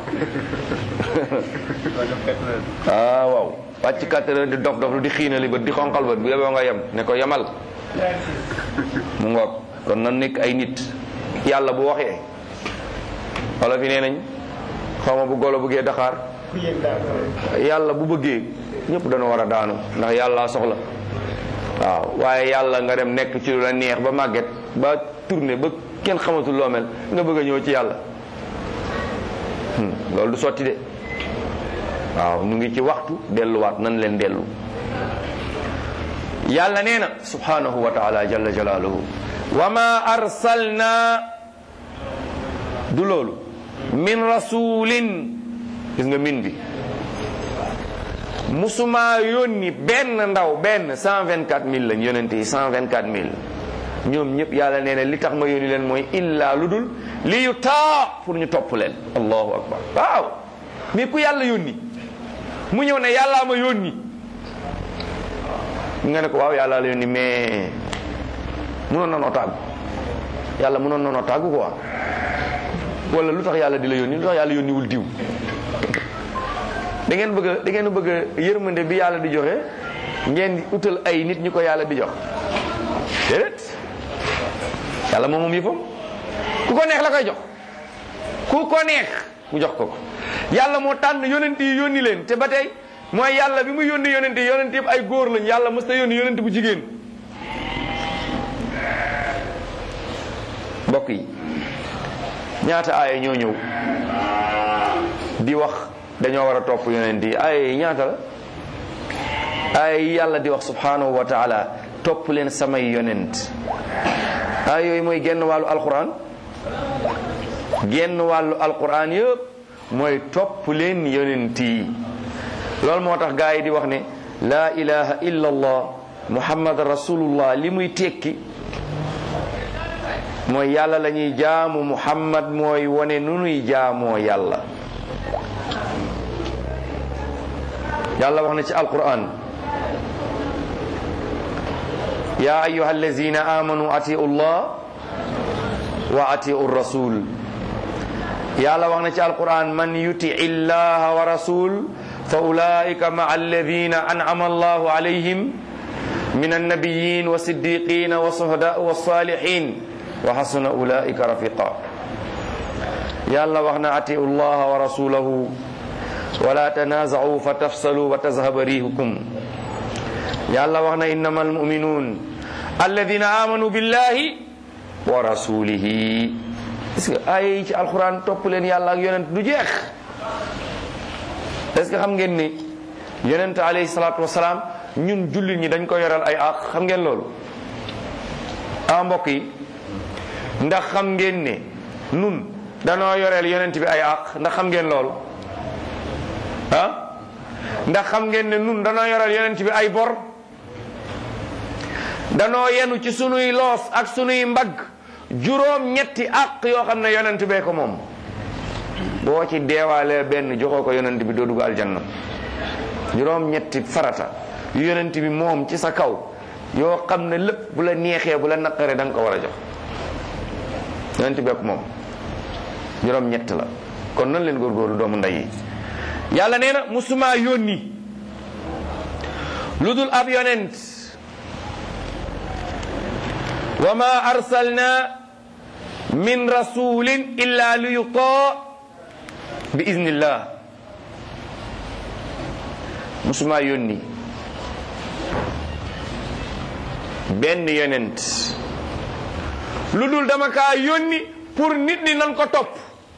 Speaker 1: ah waaw wàcc quatre heures di dof doflu di xiinali bët di xonqal bët bu yeboo nga yem ne ko yemal mu ngoog kon nan nekk ay nit yàlla bu waxee wala fi nee nañ xaw ma bu golo bëggee Dakar yàlla bu bëggee ñëpp dana war a daanu ndax yàlla soxla waaw waaye yàlla nga dem nekk ci lu la neex ba màgget ba tourné ba kenn xamatul loo mel nga bëgg a ñëw ci yàlla loolu du sotti de waaw ñu ngi ci waxtu delluwaat nan leen dellu yàlla nee na subhanahu wa taala jalla jalaaluhu wa ma arsalna du loolu min rasulin gis nga min bi musuma yónni benn ndaw benn cent vingt quatre mille lañ yonente yi cent vingt quatre mille ñoom ñëpp yàlla nee na li tax ma yónni leen mooy illa lu dul li yu taa pour ñu topp leen allahu akbar waaw mais ku yàlla yónni mu ñëw ne yàllaa ma yónni nga ne ko waaw yàlla la yónni mais munoon na noo tàggu yàlla munoon na noo tàggu quoi wala lu tax yàlla di la yónni lu tax yàlla yónniwul diw da ngeen bëgg a da ngeen bëgg a yërmande bi yàlla di joxe ngeen di utal ay nit ñi ko yàlla di jox déedéet yàlla moom moom yëfam ku ko neex la koy jox ku ko neex mu jox ko ko yàlla moo tànn yonent yi yónni leen te ba tey mooy yàlla bi mu yónni yonent yi yonent yëpp ay góor lañ yàlla mës ta yónni yonent bu jigéen mbokk yi ñaata aaya ñoo ñëw di wax dañoo war a topp yonent yi ay ñaata la ay yàlla di wax subhanahu wa taala topp leen samay yonent ay yooyu mooy genn wàllu alquran genn wàllu alquran yëpp mooy topp leen yonent yi loolu moo tax gaa yi di wax ne laa ilaha illa allah muhammad rasulullah li muy tekki mooy yàlla la ñuy jaamu muhammad mooy wone nu nuy jaamoo yàlla yàlla wax na ci alquran ya ayuha allazina amanu atiu llah wa atiu rasul yàlla wax na ci alquran man yuti illaha wa rasul fa ulaika maa alladina an'ama allahu alayhim min annabiyin wa siddiqin wa suhada wa salihin wa hasuna ulaika rafiqa yàlla wax na atiu llaha wa rasulahu wala tanaza'u fatafsalu wa tazhaba rihukum yàlla wax na innama almu'minun alladina amanu billahi wa rasulihi. est-ce que ay ci alquran topp leen yàlla ak yonent du jeex. est-ce que xam ngeen ni yonent alayhi salaatu wasalaam ñun jullit ñi dañ ko yoral ay àq xam ngeen loolu ah mbokk yi ndax xam ngeen ne nun danoo yoreel yonent bi ay àq ndax xam ngeen loolu ah ndax xam ngeen ne nun danoo yoreel yonent bi ay bor danoo yenu ci sunuy loos ak sunuy mbagg juróom ñetti àq yoo xam ne yonent bee ko moom boo ci deewaalee benn joxoo ko yonent bi doo dugg aljanna juróom ñetti farata yu yonent bi moom ci sa kaw yoo xam ne lépp bu la neexee bu la naqaree da nga ko war a jox yonent bee ko moom juróom ñett la kon nan leen góorgóorlu doomu ndey yi yàlla nee na musuma yónni lu dul ab yonent wa ma arsalna min rasulin illa li yutaa bi iznillah musuma yónni benn yonent lu dul dama kaa yónni pour nit ñi nañ ko topp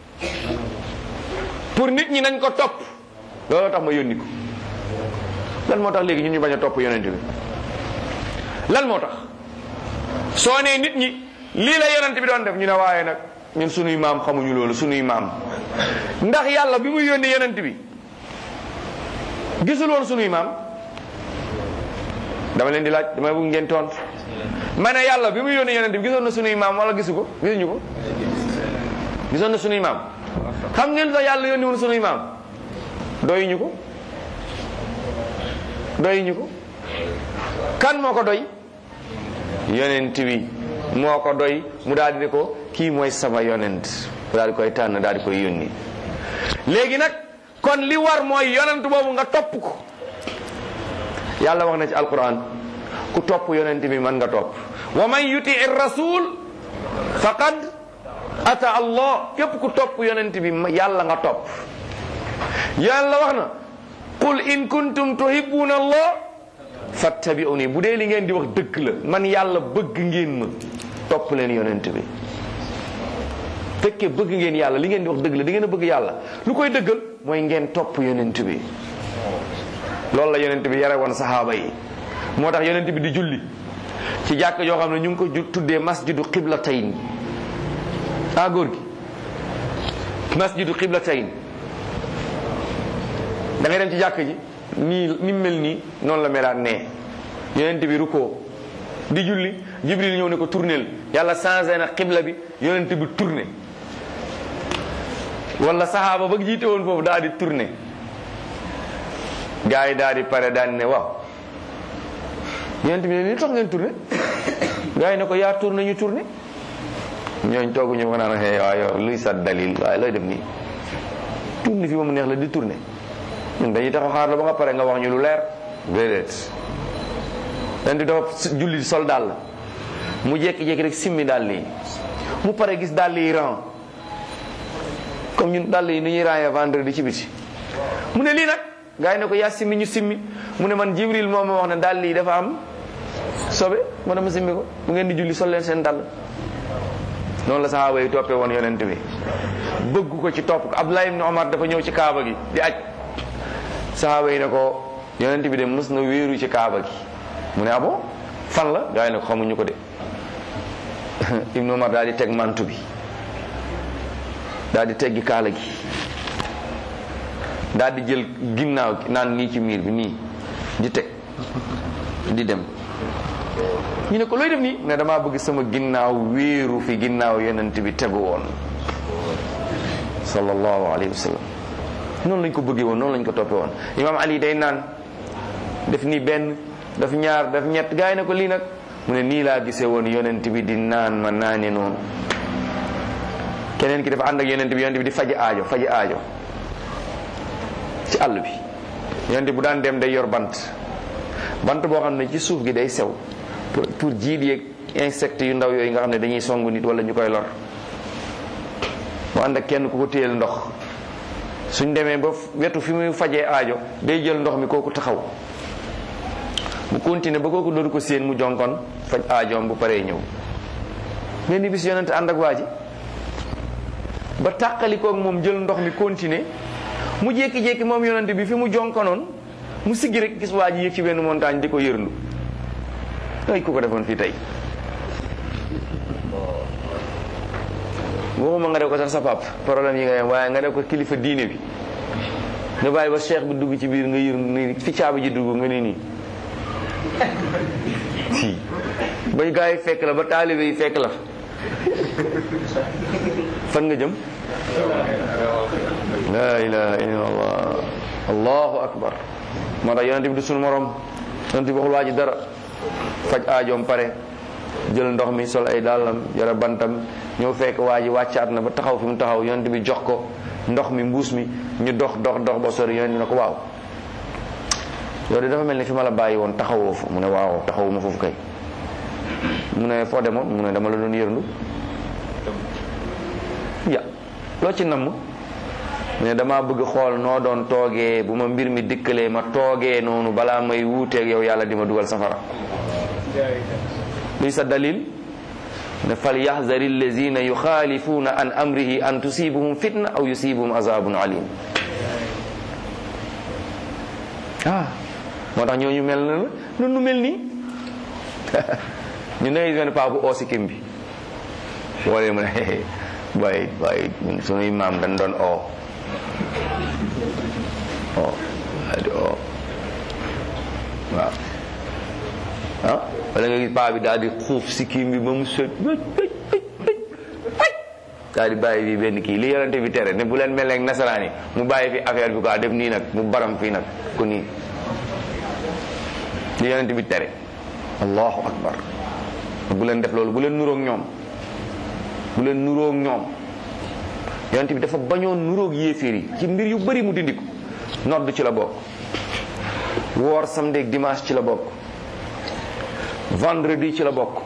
Speaker 1: pour nit ñi nañ ko topp looloo tax ma yónni ko lan moo tax léegi ñun ñu bañ a topp yonent bi lan moo tax soo nee nit ñi lii la yonent bi doon def ñu ne waaye nag ñun sunuy maam xamuñu loolu sunuy maam ndax yàlla bi muy yónni yonent bi gisul woon sunuy maam dama leen di laaj dama bëgg ngeen tontu ma ne yàlla bi muy yónni yonent bi gisoon na sunuy maam wala gisu ko gisuñu ko gisoon na sunuy maam xam ngeen sax yàlla yónni woon sunuy maam doyuñu ko doyuñu ko kan moo ko doy yonent bi moo ko doy mu daal di ne ko kii mooy sama yonent mu daal di koy tànn daal di koy yónni léegi nag kon li war mooy yonent boobu nga topp ko yàlla wax na ci alquran ku topp yonent bi man nga topp wa man yuti rasul faqad ata allah képp ku topp yonent bi yàlla nga topp yàlla wax na qul in kuntum tuhibbuna allah fattabi'uni bu dee li ngeen di wax dëgg la man yàlla bëgg ngeen ma topp leen yonent bi fekkee bëgg ngeen yàlla li ngeen di wax dëgg la di ngeen a bëgg yàlla lu koy dëggal mooy ngeen topp yonent bi loolu la yonent bi yare woon saxaaba yi moo tax yonent bi di julli ci jàkk joo xam ne ñu ngi ko tuddee masjidu qiblatayn ah góor gi masjidu qiblatayn da ngay dem ci jàkk ji nii ni mel nii noonu la melaat nee yonent bi rukkoo di julli jibril ñëw ne ko tournel yàlla changé na xibla bi yonent bi tourné wala saxaaba ba jiite woon foofu daal di tourné gars yi daal di pare daal ne waaw yonent bi ne li tax ngeen tourné gars yi ne ko yaa tourné ñu tourné ñooñ tooguñu ko naan xëy waaye luy sa dalil waaye looy def nii tourné fi ba mu neex la di tourné ñun dañuy taxaw xaar la ba nga pare nga wax ñu lu leer déedéet dañ di dafa julli sol dàll mu jékki-jékki rek simmi dàll yi mu pare gis dàll yi ran comme ñun dàll yi ni ñuy rangé vendredi ci biti mu ne lii nag gars yi ne ko yaa simmi ñu simmi mu ne man jibril moom ma wax ne dàll yi dafa am sobe moo dama simmi ko bu ngeen di julli sol leen seen dàll noonu la sahaaba yi toppee woon yonent bi bëgg ko ci topp ko Abdullah ibn Omar dafa ñëw ci kaaba gi di aj sahaaba yi ne ko yonent bi de mës na wéeru ci kaaba gi mu ne abo fan la gars yi ne ko xamuñu ko de ibn Omar daal di teg mantu bi daal di teggi kaala gi daal di jël ginnaaw naan nii ci miir bi nii di teg di dem ñu ne ko looy def nii ne damaa bëgg sama ginnaaw wéeru fi ginnaaw yonent bi tegu woon sallallahu alayhi wa sallam noonu lañ ko bëggee woon noonu lañ ko toppee woon imam ali day naan def nii benn daf ñaar daf ñett gaa yi ne ko lii nag mu ne nii laa gisee woon yonent bi di naan ma naane noonu keneen ki dafa ànd ak yonent bi yonent bi di faji aajo faji aajo ci àll bi yonent bu daan dem day yor bant bant boo xam ne ci suuf gi day sew pour pour jiit yeeg insectes yu ndaw yooyu nga xam ne dañuy songu nit wala ñu koy lor mu ànd ak kenn ku ko téyel ndox suñ demee ba wetu fi muy fajee aajo day jël ndox mi kooku taxaw mu continué ba kooku dootu ko séen mu jonkon faj aajoom bu paree ñëw. benn bis yonent ànd ak waa ji ba tàqalikoog moom jël ndox mi continué mu jékki-jékki moom yonent bi fi mu jonkonoon mu siggi rek gis waa ji yéeg ci benn montagne di ko yërndu ay ku ko defoon fii tey. waxuma nga def ko sax sa pap problème yi nga yem waaye nga def ko kilifa diine bi nga bàyyi ba cheikh bi dugg ci biir nga yër ni fi caabi ji dugg nga ni nii si bay gaa yi fekk la ba taalibe yi fekk la fan nga jëm. la ilaha illallah allahu akbar. moo tax yonent bi du sunu morom yonent bi waxul waa ji dara faj aajoom pare jël ndox mi sol ay dàllam yore bantam ñëw fekk waa ji wàccaat na ba taxaw fi mu taxaw yonent bi jox ko ndox mi mbuus mi ñu dox dox dox ba sori yonent bi ne ko waaw yow de dafa mel ni fi ma la bàyyi woon taxawoo fa mu ne waaw taxawuma foofu kay mu ne foo demoon mu ne dama la doon yërndu ya loo ci namm mu ne damaa bëgg xool noo doon toogee bu ma mbir mi dikkalee ma toogee noonu balaa may wuuteeg yow yàlla di ma dugal safara. luy sa dalil ne fal yaxzari allazina yuxaalifuuna an amrihi an tusibuhum fitna aw yusibuhum azabun alim. ah moo tax ñooñu mel na la nu mel nii ñu ne benn paa bu oo si kim bi wala mu ne waaye waaye ñun sunuy maam dañ doon oo oo di oo waaw ah wala nga gis paa bi daal di xuuf si kim bi ba mu sët daal di bàyyi fii benn kii li yonente bi tere ne bu leen mel ak nasaraan yi mu bàyyi fi affaire bi quoi def nii nag mu baram fii nag ko nii li yonente bi tere allahu akbar bu leen def loolu bu leen nuroog ñoom bu leen nuroog ñoom yonente bi dafa bañoon nuroog yéeféer yi ci mbir yu bari mu dindi ko nodd ci la bokk woor samedi ak dimanche ci la bokk vendredi ci la bokk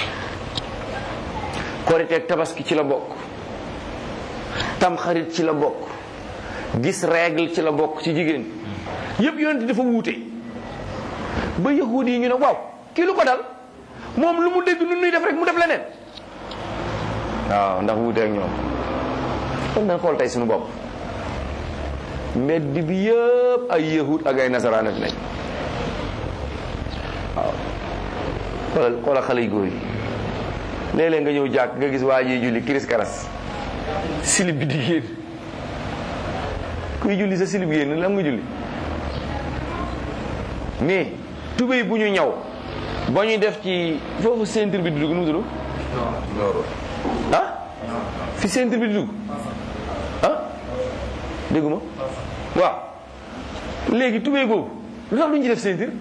Speaker 1: korite ak tabaski ci la bokk tamxarit ci la bokk gis règle ci la bokk ci jigéen yépp yonent dafa wuute ba yahuud yi ñu ne waaw kii lu ko dal moom lu mu dégg nu nuy def rek mu def leneen waaw ndax wuute ak ñoom kon nañ xool tey suñu bopp mbedd bi yëpp ay yahud ak ay nasaraan fi nekk waaw xoolal xoolal xale yu góor yi léeg-léeg nga ñëw jàkk nga gis waa ji julli kiris karas silib bi di génn kuy julli sa silib génn lam nga julli mais tubéy bu ñu ñaw ba ñu def ci foofu ceinture bi di dugg nu mu tudd ah fi ceinture bi di dugg ah dégguma waaw léegi tubéy boobu lu tax duñ ci def ceinture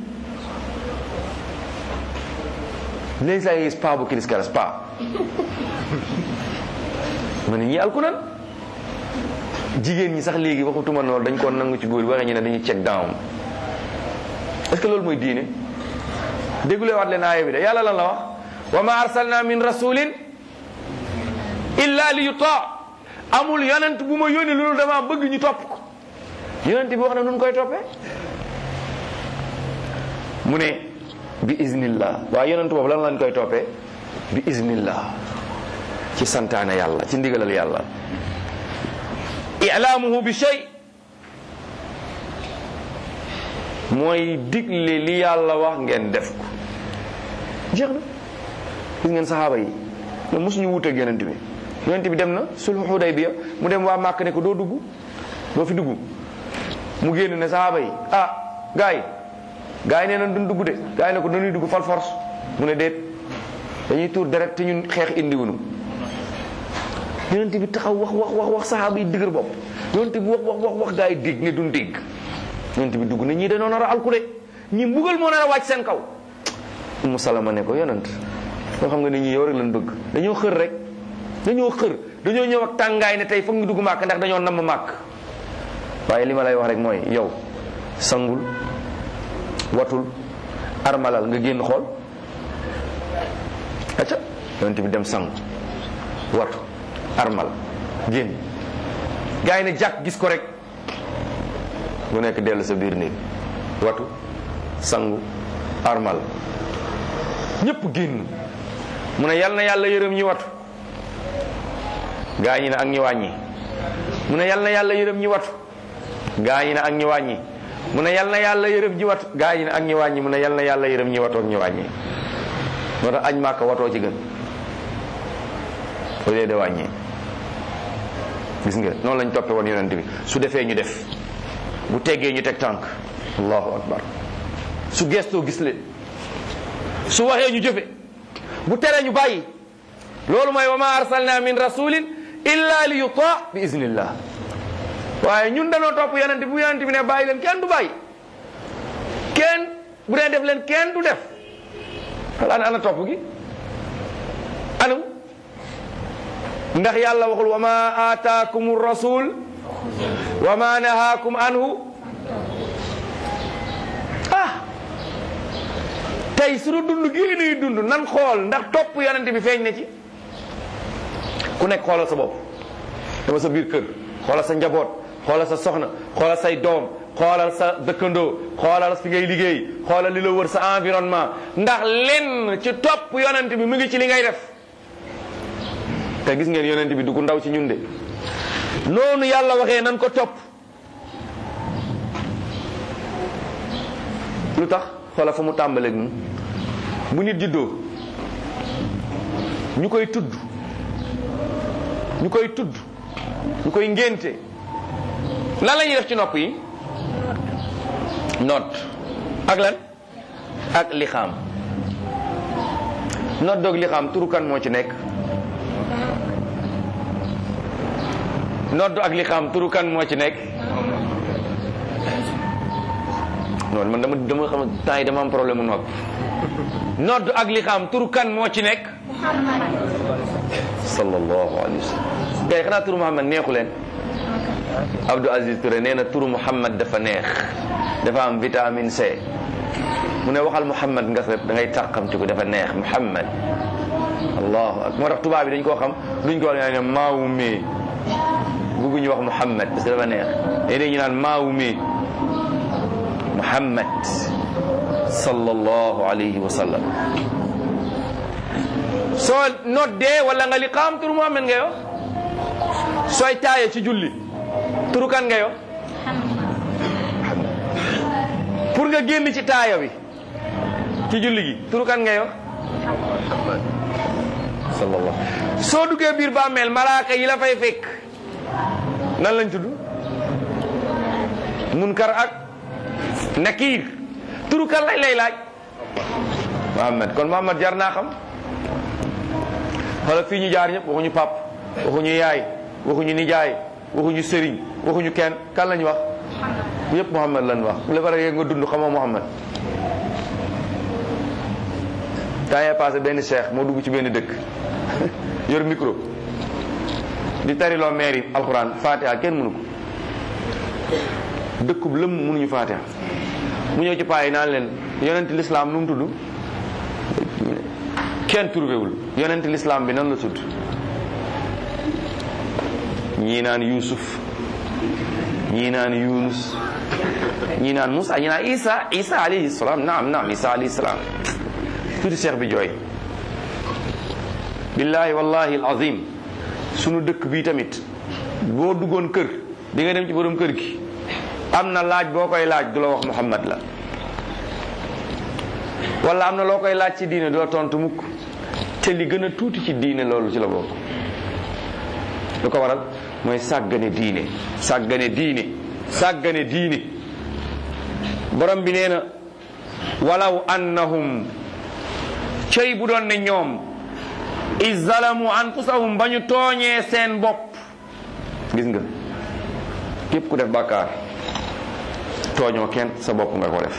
Speaker 1: léegi saa gis paa bu kiris karas paa ma ne ñii alku nan jigéen ñi sax léegi waxutuma noonu dañ ko nangu ci góor yi waxee ñu ne dañuy check down est-ce que loolu mooy diine déggulee waat leen aaya bi de yàlla lan la wax wa ma arsalna min rasulin illa li yutaa amul yonent bu ma yónni loolu dama bëgg ñu topp ko yonent bi wax na nun koy toppee mu ne bi iznillah waaye yonent boobu lan lañ koy toppee bi iznillah ci santaane yàlla ci ndigalal yàlla i'laamuhu bi shay mooy digle li yàlla wax ngeen def ko jeex na gis ngeen saxaaba yi ñoom mosuñu wuuteeg yonent bi yonent bi dem na sulhu Hudaybiya mu dem waa Màkk ne ko doo dugg doo fi dugg mu génn ne saxaaba yi ah gars yi gars yi nee na duñ dugg de gars yi ne ko dañuy dugg fal force mu ne déet dañuy tuur deret te ñun xeex indiwunu yonent bi taxaw wax wax wax wax saxaaba yi dëgër bopp yonent bi wax wax wax wax gars yi dégg ne duñ dégg yonent bi dugg ne ñii dañoo nar a alku de ñi mbugal moo nar a wàcc seen kaw Umu Salama ne ko yonent yoo xam nga ne ñii yow rek lañ bëgg dañoo xër rek dañoo xër dañoo ñëw ak tàngaay ne tey foog ñu dugg màkk ndax dañoo namm màkk waaye li ma lay wax rek mooy yow sangul watul armalal nga génn xool acca yonent bi dem sang watu armal génn gaa yi ne jàkk gis ko rek bu nekk dellu sa biir néeg watu sangu armal ñëpp génn mu ne yal na yàlla yërëm ñi watu gaa ñi ne ak ñi wàññi mu ne yal na yàlla yërëm ñi watu gaa ñi ne ak ñi wàññi mu ne yal na yàlla yërëm ñi watu gaa ñi ne ak ñi wàññi mu ne yal na yàlla yërëm ñi watu ak ñi wàññi moo tax añ Màkka watoo ci gën au lieu de wàññi gis nga noonu lañ toppe woon yonent bi su defee ñu def bu teggee ñu teg tànk allahu akbar su gestoo gis leen su waxee ñu jëfe bu tere ñu bàyyi loolu mooy wa ma arsalna min rasulin illa li yuta bi iznillah waaye ñun dañoo topp yonent bi bu yonent bi ne bàyyi leen kenn du bàyyi kenn bu dee def leen kenn du def xalaat ana topp gi anam ndax yàlla waxul wa ma ataakum rasul wa ma nahaakum anhu ah tey suñu dund gi nuy dund nan xool ndax topp yonent bi feeñ na ci ku nekk xoolal sa bopp dama sa biir kër xoolal sa njaboot xoolal sa soxna xoolal say doom xoolal sa dëkkandoo xoolal fi ngay liggéey xoolal li la wër sa environnement ndax lenn ci topp yonent bi mu ngi ci li ngay def te gis ngeen yonent bi du ku ndaw ci ñun de noonu yàlla waxee nan ko topp lu tax xoolal fa mu tàmbaleeg ñun bu nit juddoo ñu koy tudd ñu koy tudd ñu koy ngénte lan la ñuy def ci nopp yi nodd ak lan ak lixaam nodd ak lixaam turu kan moo ci nekk nodd ak lixaam turu kan moo ci nekk noonu man dama dama xam temps yi dama am problème mu nopp nodd ak lixaam turu kan moo ci nekk sallallahu alayhi wa sallam kay xanaa turu Muhammad neexu leen Abdou Aziz Touré nee na turu Muhammad dafa neex dafa am vitamine C mu ne waxal Muhammad nga rek da ngay tàqamti ko dafa neex Muhammad allahu akbar moo tax tubaab bi dañ koo xam duñ ko wax ne maawu mee bëgguñu wax Muhammad parce que dafa neex léeg-léeg ñu naan maawu mee Muhammad sallallahu alayhi wa sallam soo noddee wala nga liqaam turu Muhammad ngay wax sooy taaye ci julli turu kan ngay wax pour nga génn ci taaya bi ci julli gi turu kan ngay wax sallallahu soo duggee biir bàmmeel malaaka yi la fay fekk nan lañ tudd munkar ak nakiir turu kan lañ lay laaj Muhammad kon Muhammad jar naa xam xoolal fii ñu jaar ñëpp waxuñu pap waxuñu yaay waxuñu nijaay waxuñu sëriñ waxuñu kenn kan lañ wax yëpp Muhammad lañ wax bu la bare nga dund xamoo Muhammad temps yee passé benn cheikh moo dugg ci benn dëkk yor micro di tariloo maire yi alxuraan fatiha kenn mënu ko dëkkub lëmm mënuñu fatiha mu ñëw ci paa yi naan leen yonent l'islam nu mu tudd kenn trouvé wul yonent l'islam bi nan la tudd ñii naan Yuusuf ñii naan Yunus ñii naan Musa ñii naan Isa Isa alayhi salaam naam naam Isa alayhi salaam tuuti cheikh bi jooy billahi wallahi alazim sunu dëkk bii tamit boo duggoon kër di nga dem ci borom kër gi am na laaj boo koy laaj du la wax Muhammad la wala am na loo koy laaj ci diine du la tontu mukk te li gën a tuuti ci diine loolu ci la bokk lu ko waral mooy sàggane diine sàggane diine sàggane diine borom bi nee na walaw annahum cey bu doon ne ñoom izalamu anfusahum ba ñu tooñee seen bopp gis nga képp ku def bàkkaar tooñoo kenn sa bopp nga ko def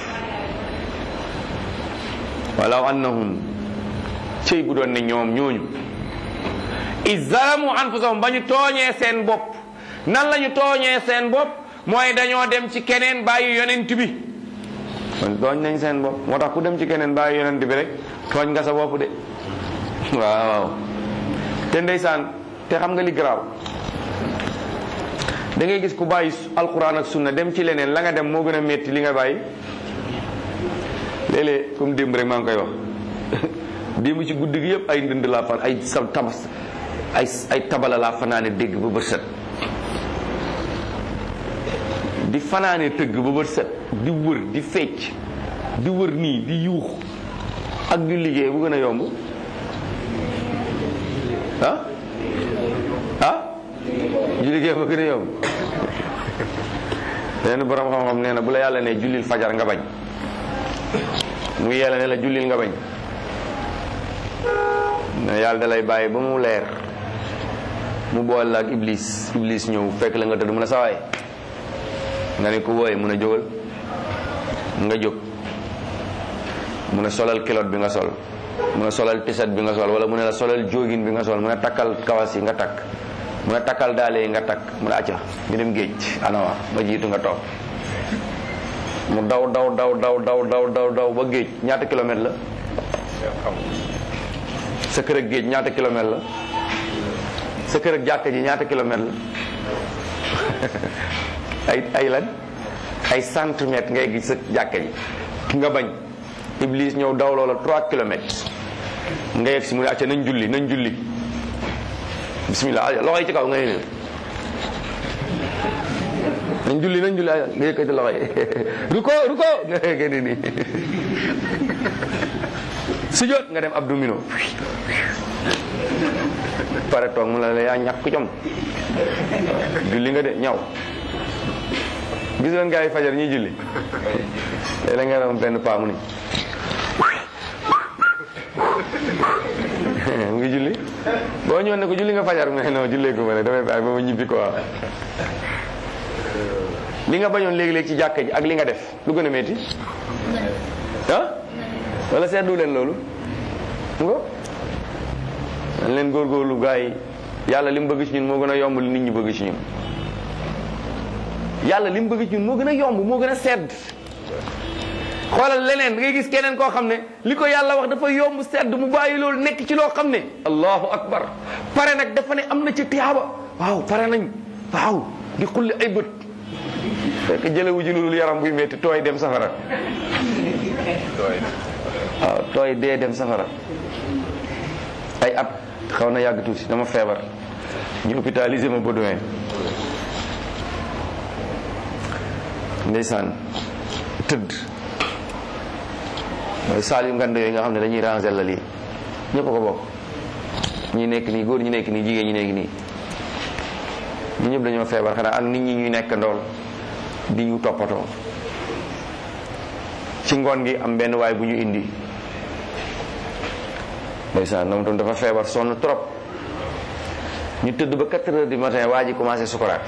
Speaker 1: walaw annahum cey bu doon ne ñoom ñooñu izalamu anfusahum ba ñu tooñee seen bopp nan la ñu tooñee seen bopp mooy dañoo dem ci keneen bàyyi yonent bi kon tooñ nañ seen bopp moo tax ku dem ci keneen bàyyi yonent bi rek tooñ nga sa bopp de waaw te ndeysaan te xam nga li garaaw da ngay gis ku bàyyi alquran ak sunna dem ci leneen la nga dem moo gën a métti li nga bàyyi léeg-léeg comme démb rek maa ngi koy wax démb ci guddi gi yëpp ay ndënd laa fan ay sa tabas ay ay tabala laa fanaane dégg ba bët set di fanaane tëgg ba bët set di wër di fecc di wër nii di yuux ak di liggéey bu gën a yomb ah ah di liggéey ba gën a yomb benn borom xam-xam nee na bu la yàlla ne jullil fajar nga bañ mu yàlla ne la jullil nga bañ ne yàlla da lay bàyyi ba mu leer mu boole la ak iblis iblis ñëw fekk la nga tëdd mun a sawaay nga ne ko wooye mun a jógal nga jóg mun a solal kilot bi nga sol mun a solal tiset bi nga sol wala mu ne la solal jógin bi nga sol mun a takkal kawas yi nga takk mun a takkal daale yi nga takk mun a acca ñu dem géej anawa ba jiitu nga toog mu daw daw daw daw daw daw daw daw ba géej ñaata kilomètre la sa kër ak géej ñaata kilomètre la sa kër ak jàkka ji ñaata kilomètre la ay ay lan ay centimètres ngay gis sa jàkka ji nga bañ Iblis ñëw daw loola trois kilomètres nga yegg si mu ne acca nañ julli nañ julli bismillah loxo yi ci kaw nga ne nañ julli nañ julli nga yëkkati loxo yi ruko ruko nga génne nii sujjóot nga dem abdomino pare toog mu la la yaa ñàkk jom julli nga de ñaw gis ngeen gaa yi fajar ñuy julli léegi la nga am benn paa mu ni mu ngi julli boo ñëwoon ne ko julli nga fajar mais non jullee ko ma ne damay bàyyi ba ma ñibbi quoi li nga bañoon léegi-léegi ci jàkka ji ak li nga def lu gën a metti ah wala seetlu leen loolu nga dañ leen góorgóorlu gaa yi yàlla li mu bëgg ci ñun moo gën a yomb li nit ñi bëgg ci ñun yàlla li mu bëgg ci ñun moo gën a yomb moo gën a sedd xoolal leneen da ngay gis keneen koo xam ne li ko yàlla wax dafa yomb sedd mu bàyyi loolu nekk ci loo xam ne allahu akbar pare nag dafa ne am na ci tiyaaba waaw pare nañ waaw di xulli ay bët fekk jëlewu ji lu yaram buy metti tooy dem safara waaw tooy dee dem safara ay at xaw na yàgg tuuti dama feebar ñu hôpitalisé ma Baudouin ndeysaan tëdd mooy saal yu ngand yooyu nga xam ne dañuy ranger la lii ñëpp ko bokk ñi nekk nii góor ñi nekk nii jigéen ñi nekk nii ñu ñëpp dañoo feebar xanaa ak nit ñi ñuy nekk ndool di ñu toppatoo ci ngoon gi am benn waay bu ñu indi ndeysaan moom tam dafa feebar sonn trop ñu tëdd ba quatre heures du matin waa ji commencé sukuraat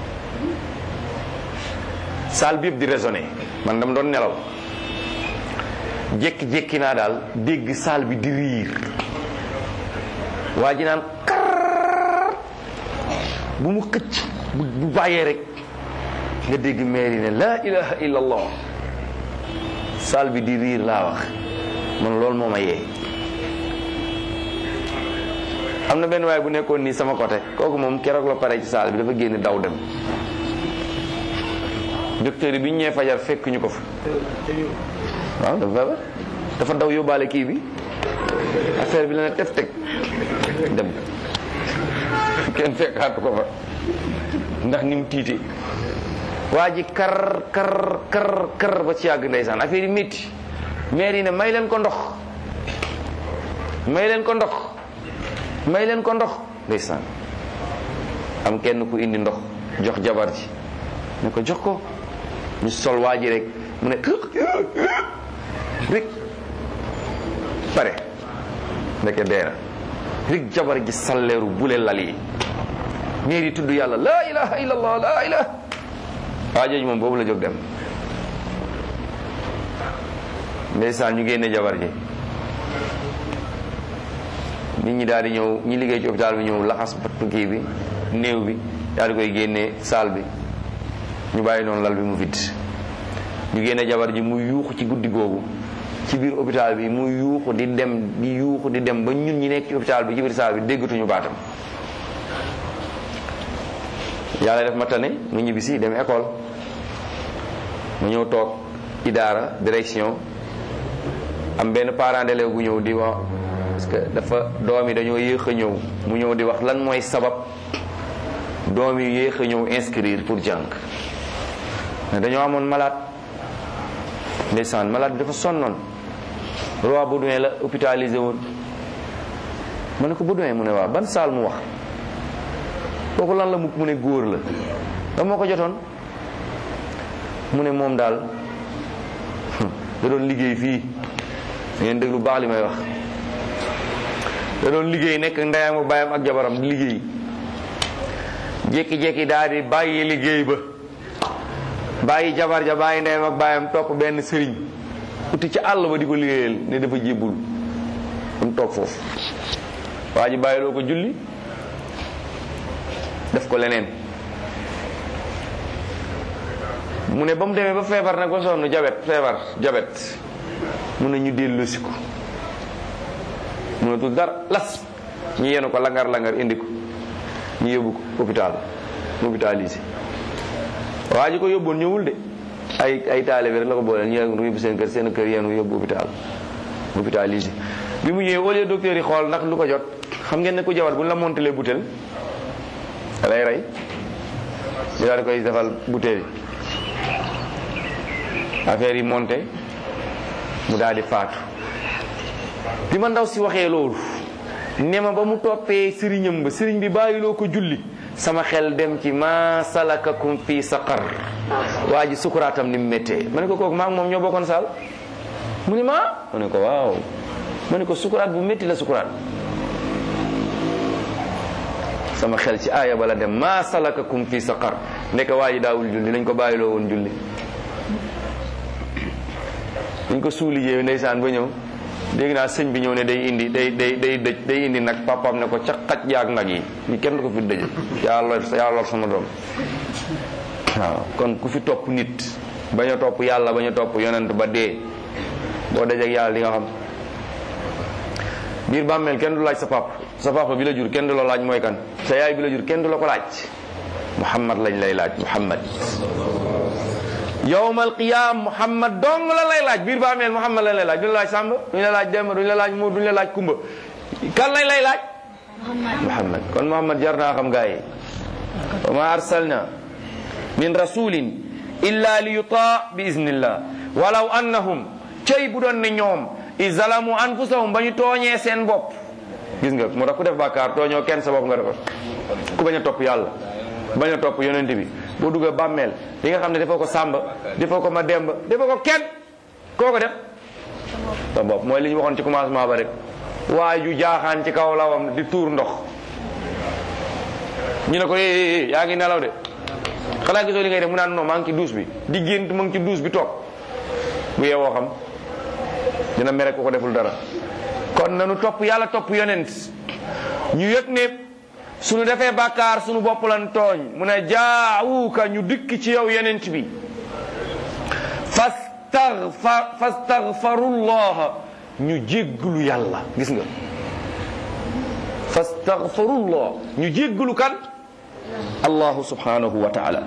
Speaker 1: saal bi yëpp di raisonné man dama doon nelaw jékki-jékki naa daal dégg saal bi di riir waa ji naan kar bu mu xëcc bu bàyyee rek nga dégg meeri ne laa ilaha illa allah saal bi di riir laa wax man loolu moo ma yee am na benn waaye bu nekkoon nii sama côté kooku moom keroog la pare ci saal bi dafa génn daw dem docteur yi bi ñu ñëwee fajar fekk ñu ko fa waaw dafa dafa daw yóbbaale kii bi affaire bi la ne tef teg dem kenn fekkaatu ko fa ndax ni mu tiiti waa ji kar kar kar kar ba ci yàgg ndeysaan affaire yi métti maire yi ne may leen ko ndox may leen ko ndox may leen ko ndox ndeysaan am kenn ku indi ndox jox jabar ji ne ko jox ko ñu sol waa ji rek mu ne rek pare ndeke deena rek jabar ji salleeru bule lal yi maire yi tudd yàlla laa ilaha illallah laa ilaha waa jooju moom boobu la jóg dem ndeysaan ñu génne jabar ji nit ñi daal di ñëw ñi liggéey ci hôpital bi ñëw laxas pattu kii bi néew bi daal di koy génne saal bi ñu bàyyi noonu lal bi mu vide ñu génne jabar ji mu yuuxu ci guddi googu ci biir hôpital bi mu yuuxu di dem di yuuxu di dem ba ñun ñi nekk ci hôpital bi ci biir saal bi déggatuñu baatam yàlla def ma tane mu ñibbisi dem école mu ñëw toog idaara direction am benn parent d'élève bu ñëw di wax parce que dafa doom yi dañoo yéex a ñëw mu ñëw di wax lan mooy sabab doom yi yéex a ñëw inscrire pour jàng dañoo amoon malade ndeysaan malade bi dafa sonnoon roi Baudouin la hôpitalisé woon ma ne ko Baudouin mu ne waaw ban saal mu wax kooku lan la mukk mu ne góor la da moo ko jotoon mu ne moom daal da doon liggéey fii ngeen déglu baax li may wax da doon liggéey nekk ndeyam ak baayam ak jabaram di liggéey jékki-jékki daal di bàyyi liggéey ba bàyyi jabar ja bàyyi ndeyam ak baayam topp benn sëriñ uti ci àll ba di ko liggéeyal ne dafa jébbul am toog foofu waa ji bàyyiloo ko julli def ko leneen mu ne ba mu demee ba feebar nag ba sonn jabet feebar jabet mun na ñu dellusi ko mënatul dara las ñu yenu ko langar langar indi ko ñu yóbbu ko hôpital hôpitalisé waa ji ko yóbboon ñëwul de ay ay taalibe rek la ko boole ñu yóbbu seen kër seen kër yenu yóbbu hôpital hôpitalisé bi mu ñëwee au lieu docteur yi xool ndax lu ko jot xam ngeen ne ku jabar bu ñu la montelee butéel da lay rey ñu daal di koy defal butéel yi affaire yi monté mu daal di faatu bi ma ndaw si waxee loolu ne ma ba mu toppee sëriñam ba sëriñ bi bàyyiloo ko julli sama xel dem ci ma salakakum fii saqar waa ji sukuraatam ni mu méttee ma ne ko kooku maa ngi moom ñoo bokkoon saal mu ne ma ma ne ko waaw ma ne ko sukuraat bu métti la sukuraat sama xel ci aaya bala dem ma salakakum fii saqar nekk waa ji daawul julli lañ ko bàyyiloo woon julli dañ ko suuligéey ndeysaan ba ñëw dégg naa sëñ bi ñëw ne day indi day day day dëj day indi nag papaam ne ko ca xaj yaag nag yi ñu kenn du ko fi dëje yàlla yàlla sama doom waaw kon ku fi topp nit bañ a topp yàlla bañ a topp yonent ba dee boo dajeek yàlla di nga xam biir bàmmeel kenn du laaj sa papa sa papa bi la jur kenn du la laaj mooy kan sa yaay bi la jur kenn du la ko laaj Muhammad lañ lay laaj Muhammad yawmal qiyaam Muhammad dong la lay laaj biir bàmmeel Muhammad lañ lay laaj duñ la laaj Samba duñ la laaj Demba duñ la laaj Mour duñ la laaj Kumba kan lañ lay laaj Muhammad kon Muhammad jar naa xam gaa yi wa ma arsalna min rasulin illa li yutaa bi iznillah walaw annahum cey bu doon ne ñoom izalamu anfusahum ba ñu tooñee seen bopp gis nga moo tax ku def bàkkaar tooñoo kenn sa bopp nga defal ku bañ a topp yàlla bañ a topp yonent bi boo duggee bàmmeel li nga xam ne defoo ko Samba defoo ko ma Demba defoo ko kenn koo ko def sa bopp mooy li ñu waxoon ci commencement ba rek waaye ju jaaxaan ci kaw lawam di tuur ndox ñu ne ko eh yaa ngi nelaw de xanaa gisoo li ngay def mu naan non maa ngi ci douche bi di gént mu ngi ci douche bi toog bu yeewoo xam dina mere ko ko deful dara kon nanu topp yàlla topp yonent ñu yëg ne suñu defee bàkkaar suñu bopp lan tooñ mu ne jaawuka ñu dikk ci yow yonent bi fastaghfar fastaghfarullah ñu jégglu yàlla gis nga fastaghfarullah ñu jégglu kan allahu subhanahu wa taala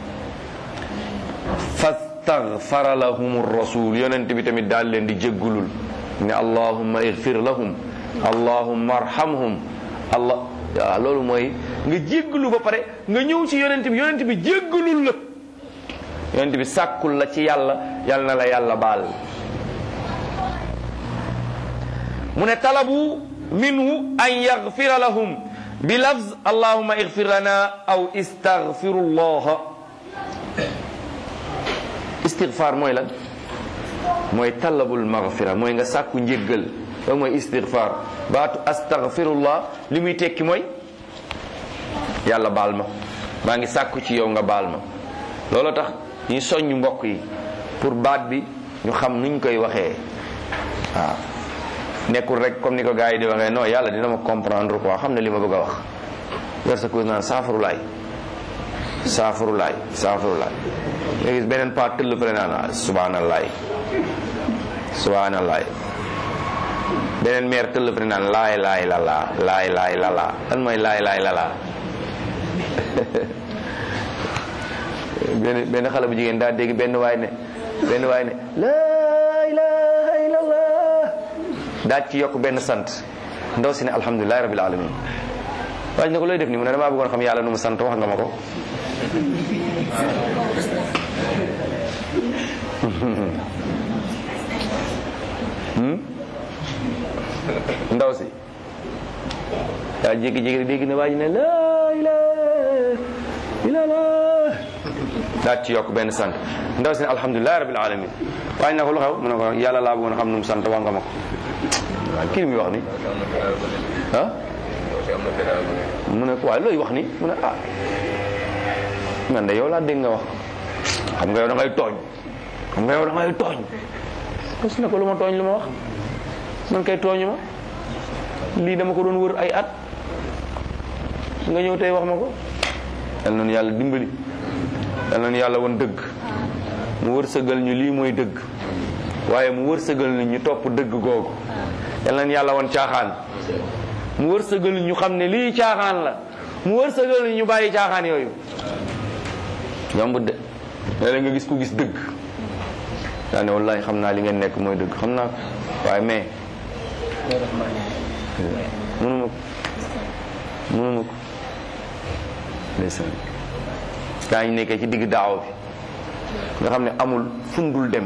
Speaker 1: fastaghfara lahum rasul yonent bi tamit daal leen di jéggulul ne allahumma ighfir lahum allahumma arhamhum allah waaw loolu mooy nga jégglu ba pare nga ñëw ci yonent bi yonent bi jéggulul la yonent bi sàkkul la ci yàlla yàlla na la yàlla baal mu ne talabu minhu an yaghfira lahum bi lafz allahumma ighfir lana aw istaghfirullah istighfar mooy lan mooy talabul maghfira mooy nga sàkku njéggal loolu mooy istighfar baatu astaghfirullah li muy tekki mooy yàlla baal ma maa ngi sàkku ci yow nga baal ma loolu tax ñu soññ mbokk yi pour baat bi ñu xam nuñ koy waxee waaw nekkul rek comme ni ko gars yi di waxee non yàlla dina ma comprendre quoi xam ne li ma bëgg a wax yor sa ko naan saafurulaay saafurulaay saafurulaay nga gis beneen part tëll fële naan subhanallaay subhanallaay beneen meer tëll fële naan laay laay lala laay laay lala lan mooy laay laay lala benn benn xale bu jigéen daa dégg benn waay ne benn waay ne laa ilaha illallah daaj ci yokk benn sant ndaw si ne alhamdulilahi rabbil alamin waaj na ko looy def ni mu ne damaa bëggoon xam yàlla nu mu sant wax nga ma ko ndaw si daa jékki-jékki dégg na waa ji ne laa ilaaha illallaah daal ci yokk benn sant ndaw si ne alhamdulilah rabbil alamin waaye na ko lu xew mu ne ko yàlla laa bëggoon xam nu mu sant wax nga ma ko waaw kii muy wax ni ah mu ne ko waaye looy wax ni mu ne ah man de yow laa dégg nga wax xam nga yow da ngay tooñ xam nga yow da ngay tooñ parce que ne ko lu ma tooñ lu ma wax man kay tooñu ma lii dama ko doon wër ay at nga ñëw tey wax ma ko yal nañu yàlla dimbali yal nañu yàlla woon dëgg mu wërsëgal ñu lii mooy dëgg waaye mu wërsëgal ñu ñu topp dëgg googu yal nañu yàlla woon caaxaan mu wërsëgal ñu xam ne lii caaxaan la mu wërsëgal ñu bàyyi caaxaan yooyu yombut de léeg-léeg nga gis ku gis dëgg daa ne wallahi xam naa li ngeen nekk mooy dëgg xam naa ko waaye mais mënuma ko mënuma ko ndeysaan gaa ñu nekkee ci digg daaw bi nga xam ne amul fundul dem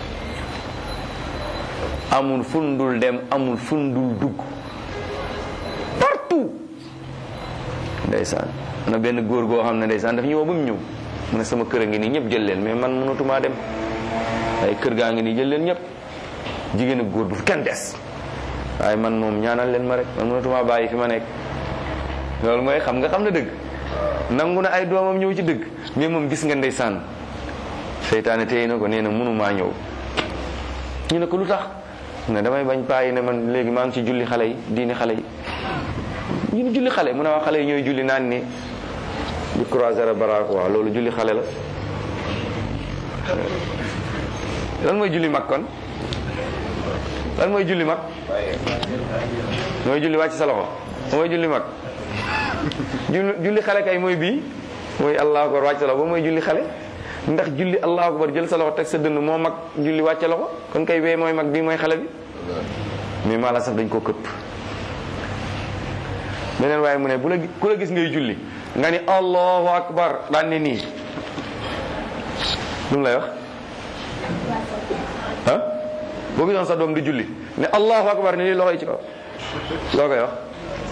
Speaker 1: amul fundul dem amul fundul dugg partout ndeysaan na benn góor goo xam ne ndeysaan daf ñëw ba mu ñëw mu ne sama kër a ngi nii ñëpp jël leen mais man mënatumaa dem ay kër gaa ngi nii jël leen ñëpp jigéen ak góor bu fi kenn des waaye man moom ñaanal leen ma rek man mënatumaa bàyyi fi ma nekk loolu mooy xam nga xam na dëgg nangu na ay doomam ñëw ci dëgg mais moom gis nga ndeysaan seytaane téye na ko nee na mënumaa ñëw ñu ne ko lu tax ne damay bañ paayi ne man léegi maa ngi ci julli xale yi diini xale yi ñu ne julli xale mu ne waa xale yi ñooy julli naan ni di croiser baraako waaw loolu julli xale la lan mooy julli mag kon lan mooy julli mag mooy julli wàcc sa loxo mooy julli mag julli xale kay mooy bii mooy allahu akbar wàcc sa loxo ba mooy julli xale ndax julli allahu akbar jël sa loxo teg sa dënn moo mag julli wàcc loxo kon kay bee mooy mag bii mooy xale bi mais maa la sax dañ koo këpp beneen waaye mu ne bu la ku la gis ngay julli nga ni allahu akbar daan ne nii lu mu lay wax ah boo gisoon sa doom di julli ne allahu akbar ne nii loxo yi ci kaw loo koy wax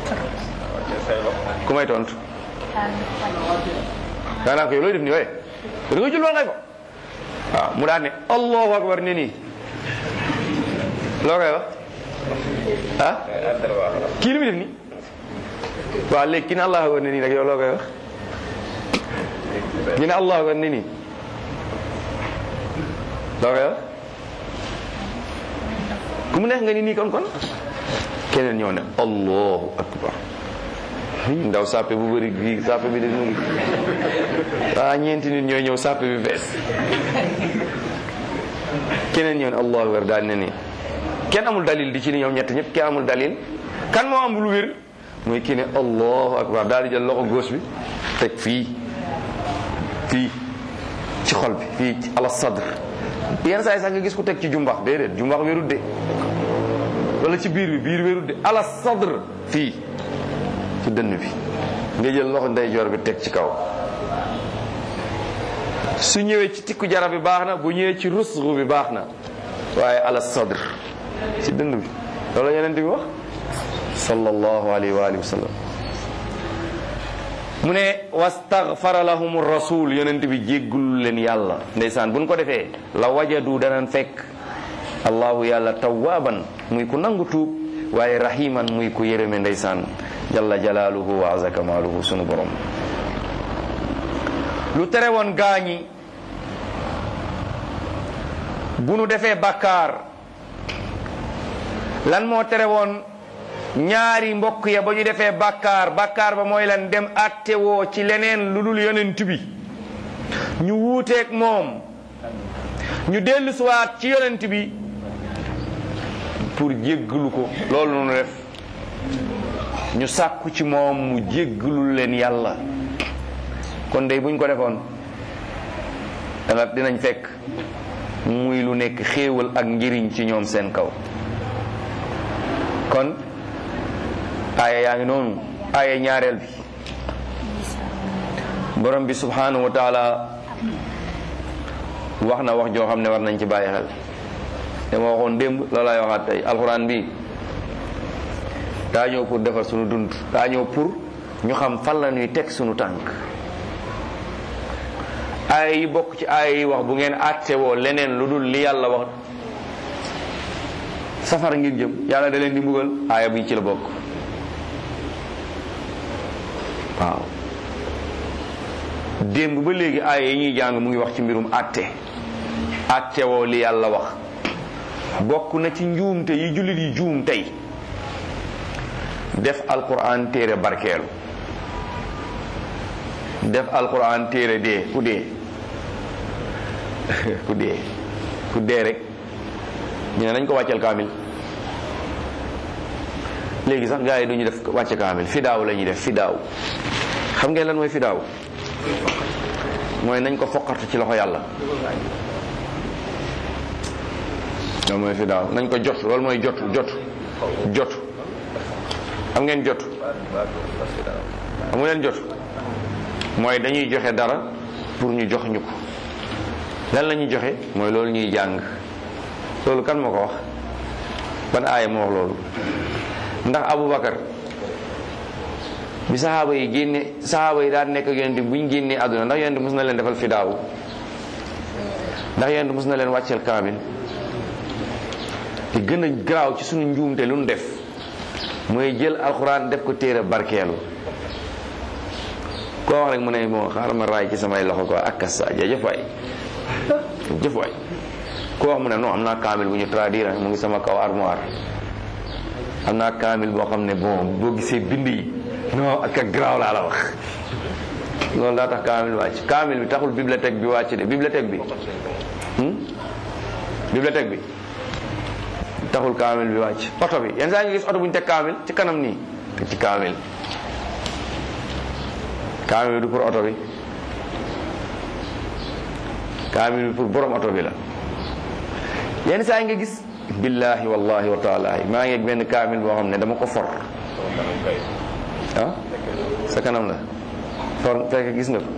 Speaker 1: ku may tontu daanaka yow looy def nii waaye da nga julli woon ngay ko waaw mu daan ne allahu akbar ne nii loo koy wax ah kii li muy def nii waaw léegi ki ne allahu akbar ne nii nag yow loo koy wax ñu ne allahu akbar ne nii loo koy wax ku mu neex nga ni nii kon kon keneen ñëw ne allahu akbar ndaw sàppe bu bëri bi sàppe bi de mu ngi waa ñeenti nit ñooy ñëw sàppe bi fees keneen ñëw ne allahu akbar daal ne nii kenn amul dalil di ci ni ñoom ñett ñëpp kenn amul dalil kan moo am lu wér mooy kii ne allahu akbar daal di jël loxo gauche bi teg fii fii ci xol bi fii ci ala sadr yenn saa yi sax nga gis ku teg ci jumbax déedéet jumbax wérut de wala ci biir bi biir wérut de ala sadr fii ci dënn bi nga jël loxo ndeyjoor bi teg ci kaw su ñëwee ci tikku jara bi baax na bu ñëwee ci rusru bi baax na waaye ala sadr ci dënn bi loolu la yeneen bi wax sallallahu alayhi wa alihi wa sallam mu ne wastaghfara lahum rasul yonent bi jéggul leen yàlla ndeysaan buñ ko defee la wajadu danañ fekk allahu yàlla tawwaban muy ku nangu tuub waaye rahiman muy ku yërëme ndeysaan jalla jalaaluhu wa azza kamaaluhu sunu borom lu tere woon gaañi bu nu defee bàkkaar lan moo tere woon ñaari mbokk ya ba ñu defee bàkkaar bàkkaar ba mooy lan dem attewoo ci leneen lu dul yonent bi ñu wuuteeg moom ñu dellu siwaat ci yonent bi pour jéggalu ko loolu noonu def ñu sàkku ci moom mu jéggalu leen yàlla kon dey buñ ko defoon danga dinañ fekk muy lu nekk xéewal ak njëriñ ci ñoom seen kaw kon aaya yaa ngi noonu. aaya ñaareel bi borom bi subhanahu wa taala wax na wax joo xam ne war nañ ci bàyyi xel. dama waxoon démb loolaay waxaat tey alxuraan bi daa ñëw pour defar sunu dund, daa ñëw pour ñu xam fan la ñuy teg sunu tànk. aaya yi bokk ci aaya yi wax bu ngeen àtte woo leneen lu dul li yàlla wax safara ngir jëm, yàlla da leen di mbugal. aaya bi ci la bokk. waaw démb ba léegi aaya yi ñuy jàng mu ngi wax ci mbirum àtte àtte woo li yàlla wax. bokk na ci njuumte yi jullit yi juum tey def alquran téere barkeelu, def alquran téere dee ku dee ku dee ku dee rek ñu ne nañ ko wàcceel kaamil. léegi sax gars yi duñu def wàcce kaamil, fidaaw la ñuy def. fidaaw xam ngeen lan mooy fidaaw? mooy nañ ko foqartu ci loxo yàlla. loolu mooy fidaaw. nañ ko jot, loolu mooy jot jot jot xam ngeen jot? amu leen jot? mooy dañuy joxe dara pour ñu jox ñu ko. lan la ñuy joxe? mooy loolu ñuy jàng. loolu kan moo ko wax? ban aaya moo wax loolu? ndax Aboubacar bi saxaaba yi génne saxaaba yi daan nekk ak yonent bu ñu génnee àdduna ndax yonent mos na leen defal fidaaw? ndax yonent mos na leen wàcceel kaamil? te gën a garaaw ci suñu njuumte lu ñu def mooy jël alxuraan def ko téere barkeelu. koo wax rek mu ne moo xaaral ma raay ci samay loxo ko ak kasa jëf waay jëf waay. koo wax mu ne non am naa kaamil bu ñu traduire mu ngi sama kaw armoire. am naa kaamil boo xam ne bon boo gisee bind yi non ak ak garaaw laa la wax. loolu daa tax kaamil wàcc. kaamil bi taxul bibliothèque bi wàcc de. bibliothèque bi bibliothèque bi taxul kaamil bi wàcc. oto bi yenn saa ngi gis oto bu ñu teg kaamil ci kanam nii te ci kaamil. kaamil bi du pour oto bi, kaamil bi pour borom oto bi la. yenn saa nga gis billahi wallahi wa taala maa ngi benn kaamil boo xam ne dama ko for. ah sa kanam la for fekk gis nga ko.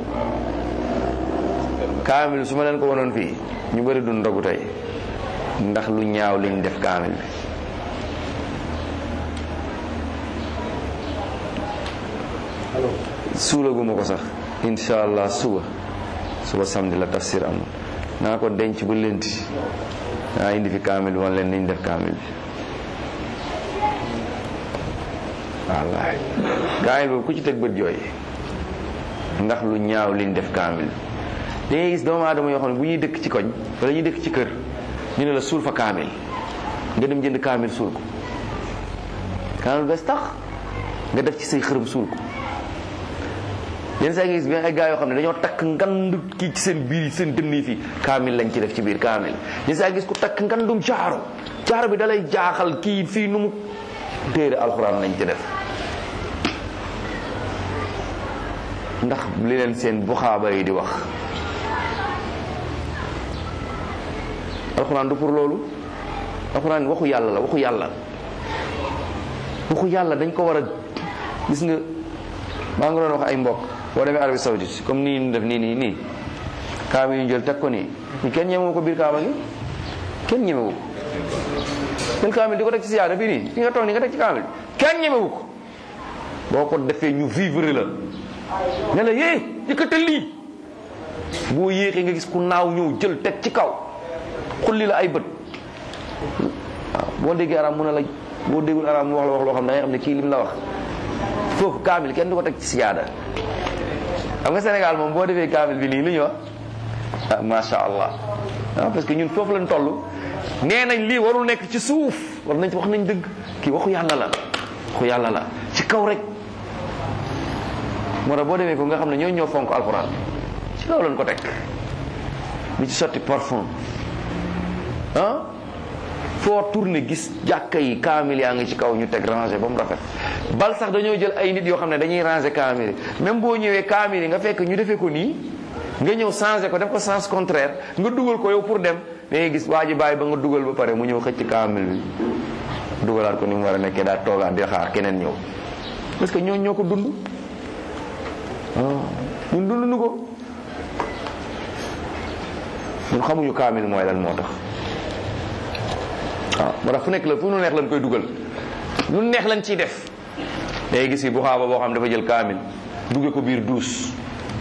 Speaker 1: kaamil su ma leen ko wonoon fii ñu bëri du ndogu tey ndax lu ñaaw liñ def kaamil bi. suulaguma ko sax insha allah suba suba samedi la tafsir am naa ko denc bu lenti naa indi fi kaamil bi wan leen niñ def kaamil bi. wallaay kaamil boobu ku ci teg bët jooy ndax lu ñaaw liñ def kaamil bi. da ngay gis doomu aadama yoo xam ne bu ñuy dëkk ci koñ wala ñuy dëkk ci kër ñu ne la suul fa kaamil nga dem jënd kaamil suul ko. kaamil bes tax nga def ci say xërëm suul ko. yenn saa ngi gis bien ay gars yoo xam ne dañoo takk ngandu kii ci seen biir yi seen dënn yi fii kaamil lañ ci def ci biir kaamil. yenn saa gis ku takk ngandum jaaro jaaro bi dalay jaaxal kii fii nu mu téere alxuraan lañ ci def. ndax li leen seen buxaaba yi di wax alxuraan du pour loolu. alxuraan waxu yàlla la waxu yàlla waxu yàlla dañ ko war a gis nga. maa ngi doon wax ay mbokk boo demee Arabie Saoudite comme nii ñu def nii nii nii kaaba yi ñu jël teg ko nii ñu kenn ñemewu ko biir kaaba gi kenn ñemewu ko. jël kaamil di ko teg ci siyaada fii nii fi nga toog nii nga teg ci kaamil kenn ñemewu ko. boo ko defee ñu vivre la ne la yee yëkkatal lii boo yéexee nga gis ku naaw ñëw jël teg ci kaw xulli la ay bët. waaw boo déggee araam mu ne la boo déggul araam mu wax la wax loo xam ne da ngay xam ne kii lim la wax. foofu kaamil kenn du ko teg ci siyaada. xam nga Sénégal moom boo defee kaamil bi nii lu ñu wax ah macha allah ah parce que ñun foofu lañ toll nee nañ lii warul nekk ci suuf war nañ wax nañ dëgg kii waxu yàlla la waxu yàlla la ci kaw rek. moo tax boo demee ko nga xam ne ñoo ñoo fonk alxuraan ci kaw lañ ko teg lu ci sotti parfum ah foo tourné gis jàkka yi kaamil yaa ngi ci kaw ñu teg rangé ba mu rafet. bal sax dañoo jël ay nit yoo xam ne dañuy rangé kaamil yi même boo ñëwee kaamil yi nga fekk ñu defee ko nii nga ñëw changé ko def ko sens contraire nga dugal ko yow pour dem da ngay gis waa ji bàyyi ba nga dugal ba pare mu ñëw xëcc kaamil bi dugalaat ko ni mu war a nekkee daa toogaat di xaar keneen ñëw parce que ñooñu ñoo ko dund ñun dund nu ko ñun xamuñu kaamil mooy lan moo tax waaw moo tax fu nekk la fu nu neex lañ koy dugal lu neex lañ ciy def day gis yi bu xaaba boo xam dafa jël kaamil dugge ko biir duus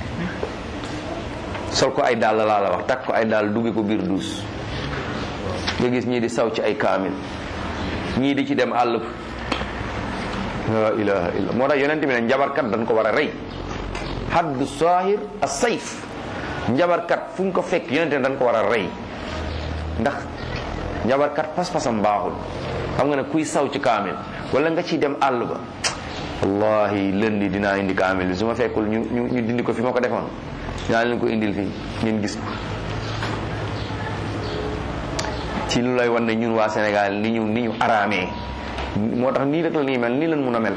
Speaker 1: sol ko ay dàll laa la wax takk ko ay dàll dugge ko biir duus nga gis ñii di saw ci ay kaamil ñii di ci dem àll la ilaha illa moo tax yonent bi ne njabarkat dañ ko war a rey haddu saahir as sayf njabarkat fu ñu ko fekk yonent ne dañ ko war a rey ndax njabarkat pas-pasam baaxul xam nga ne kuy saw ci kaamil wala nga ciy dem àll ba wallahi lëndi dinaa indi kaamil bi su ma fekkul ñu ñu ñu dindi ko fi ma ko defoon dinaa leen ko indil fii ngeen gis ko ci lu lay wan ne ñun waa Sénégal ni ñu ni ñu araamee moo tax nii rek la nii mel nii leen mun a mel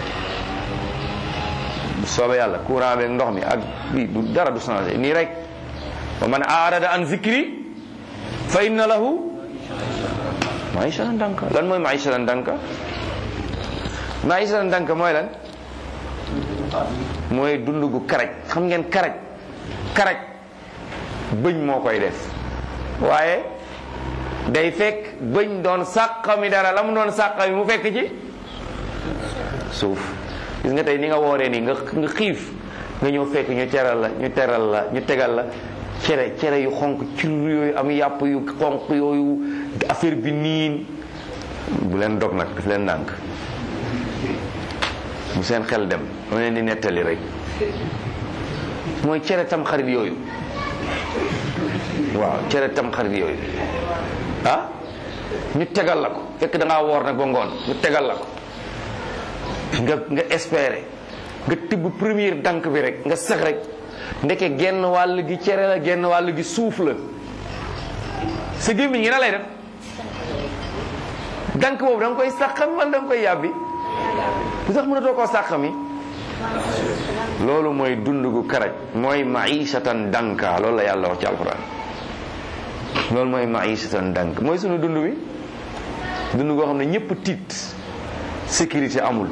Speaker 1: bu soobee yàlla courant beeg ndox mi ak bi du dara du changé nii rek wa man aarada an zikri fa inna lahu maïshatan danka lan mooy maïshatan danka maïshatan danka mooy lan mooy dund gu karaj xam ngeen karaj karaj bëñ moo koy def waaye day fekk bëñ doon sàqami dara la mu doon sàqami mu fekk ci suuf gis nga tey ni nga wooree nii nga nga xiif nga ñëw fekk ñu teral la ñu teral la ñu tegal la cere cere yu xonq ci yooyu am yàpp yu xonq yooyu affaire bi niin bu leen dog nag daf leen ndànk bu seen xel dem dama leen di nettali rek mooy cere tam xarit yooyu waaw cere tam xarit yooyu ah ñu tegal la ko fekk da ngaa woor nag ba ngoon ñu tegal la ko nga nga espérer nga tibb première dank bi rek nga sax rek ndeke genn wàll gi cere la genn wàll gi suuf la sa gémmiñ ngi na lay def dank boobu da nga koy sàqami wala da nga koy yàbbi lu tax mënatoo koo sàqami loolu mooy dund gu karaj mooy maïshatan danka loolu la yàlla wax ci alquran loolu mooy maïshatan dank mooy sunu dund bi dund goo xam ne ñëpp tiit sécurité amul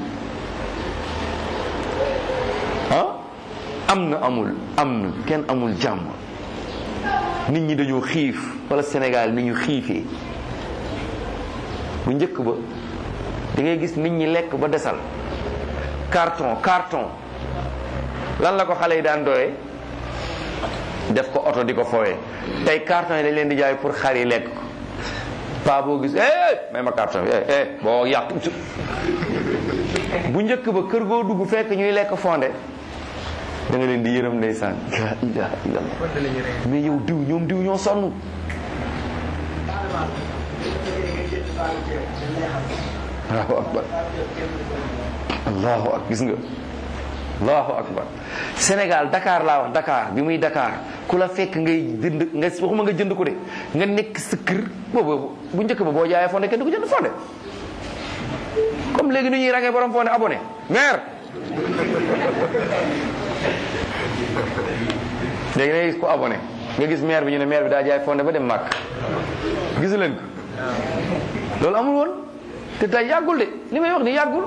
Speaker 1: ah am na amul am na kenn amul jàmm nit ñi dañoo xiif wala Sénégal ni ñu xiifee bu njëkk ba da ngay gis nit ñi lekk ba desal carton carton lan la ko xale yi daan doyee def ko oto di ko fooyee tey carton yi dañ leen di jaay pour xar yi lekk ko paa boo gis eh may ma carton bi eh boo yàq bu njëkk ba kër goo dugg fekk ñuy lekk fondé da nga leen di yërëm ndeysaan la ilaha illallah mais yow diw ñoom diw ñoo sonn allahu akbar allahu akbar gis nga allahu akbar Sénégal Dakar laa wax Dakar bi muy Dakar ku la fekk ngay jënd nga waxuma nga jënd ko de nga nekk sa kër boobu bu njëkk ba boo jaayee fondé kenn du ko jënd fondé comme léegi ni ñuy rangee borom fondé abonné maire léegi nga gis ko abonné nga gis maire bi ñu ne maire bi daa jaay fondé ba dem màkk gisu leen ko loolu amul woon te tey yàggul de li may wax ni yàggul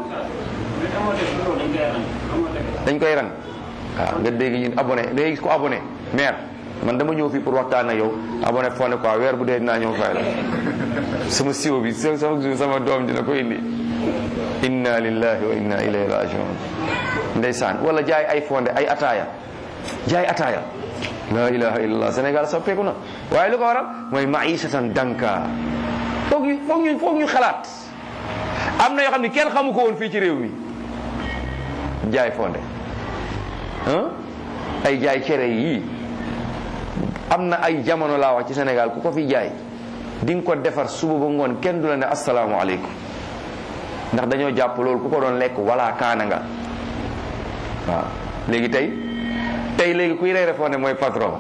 Speaker 1: dañ koy rang waaw nga dégg ñun abonné da ngay gis ko abonné maire man dama ñëw fii pour waxtaan ak yow abonné fondé quoi weer bu dee dinaa ñëw fay la sama siwo bi sama sama doom dina ko indi inna lillahi wa inna ilayhi rajiun ndeysaan wala jaay ay fondé ay ataaya jaay ataaya la ilaha illallah Sénégal soppeeku na waaye lu ko waral mooy maïshatan danka foog ñu foog ñu foog ñu xalaat am na yoo xam ne kenn xamu ko woon fii ci réew mi jaay fondé ah ay jaay cere yii am na ay jamono laa wax ci Sénégal ku ko fi jaay di nga ko defar suba ba ngoon kenn du la ne asalaamaaleykum ndax dañoo jàpp loolu ku ko doon lekk wala kaana nga waaw léegi tey tey léegi kuy reere fondé mooy patron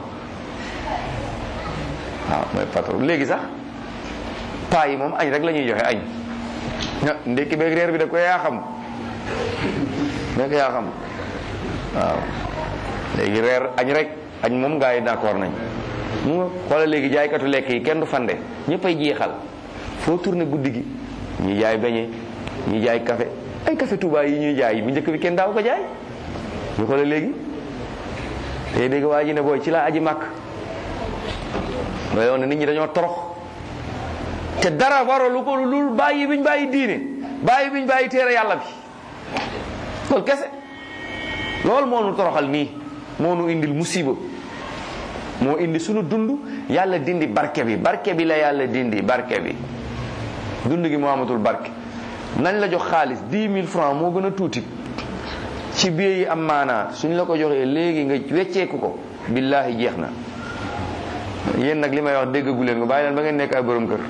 Speaker 1: waaw mooy patron léegi sax paa yi moom añ rek la ñuy joxe añ ndekki beeg reer bi da ko yaa xam da ko yaa xam waaw léegi reer añ rek añ moom gaa yi d'accord nañ mu nga xoolal léegi jaaykatu lekk yi kenn du fande ñëppay jeexal foo tourné guddi gi ñi jaay beñe ñi jaay café ay café Touba yi ñuy jaay bu njëkk bi kenn daaw ko jaay ñu xoolal léegi tey dégg waa ji ne booy ci laa aji màkk mooy yoon ne nit ñi dañoo torox te dara waralu ko lul bàyyi biñ bàyyi diine bàyyi biñ bàyyi téere yàlla bi loolu kese loolu moo nu toroxal nii moo nu indil musiba moo indi sunu dund yàlla dindi barke bi barke bi la yàlla dindi barke bi dund gi moo amatul barke nañ la jox xaalis dix mille francs moo gën a tuuti ci biir yi am maanaa suñ la ko joxee léegi nga wecceeku ko billaahi jeex na yéen nag li may wax déggagu leen ko bàyyi leen ba ngeen nekk ay borom kër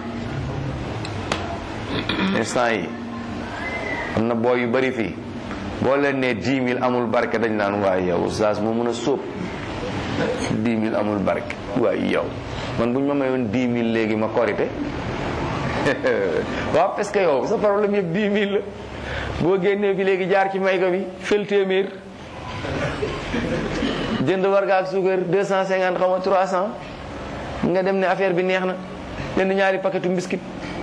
Speaker 1: instant yi am na booy yu bari fii boo leen ne dix mille amul barke dañ naan waaye yow oustaz moo mën a sóob dix mille amul barke waaye yow man buñ ma mayoon dix mille léegi ma korite waaw parce que yow sa problème yëpp dix mille la boo génnee fi léegi jaar ci mayka bi fël téeméer jënd warga ak suukar deux cent cinquante xaw ma trois cent nga dem ne affaire bi neex na jënd ñaari paquetu biscuit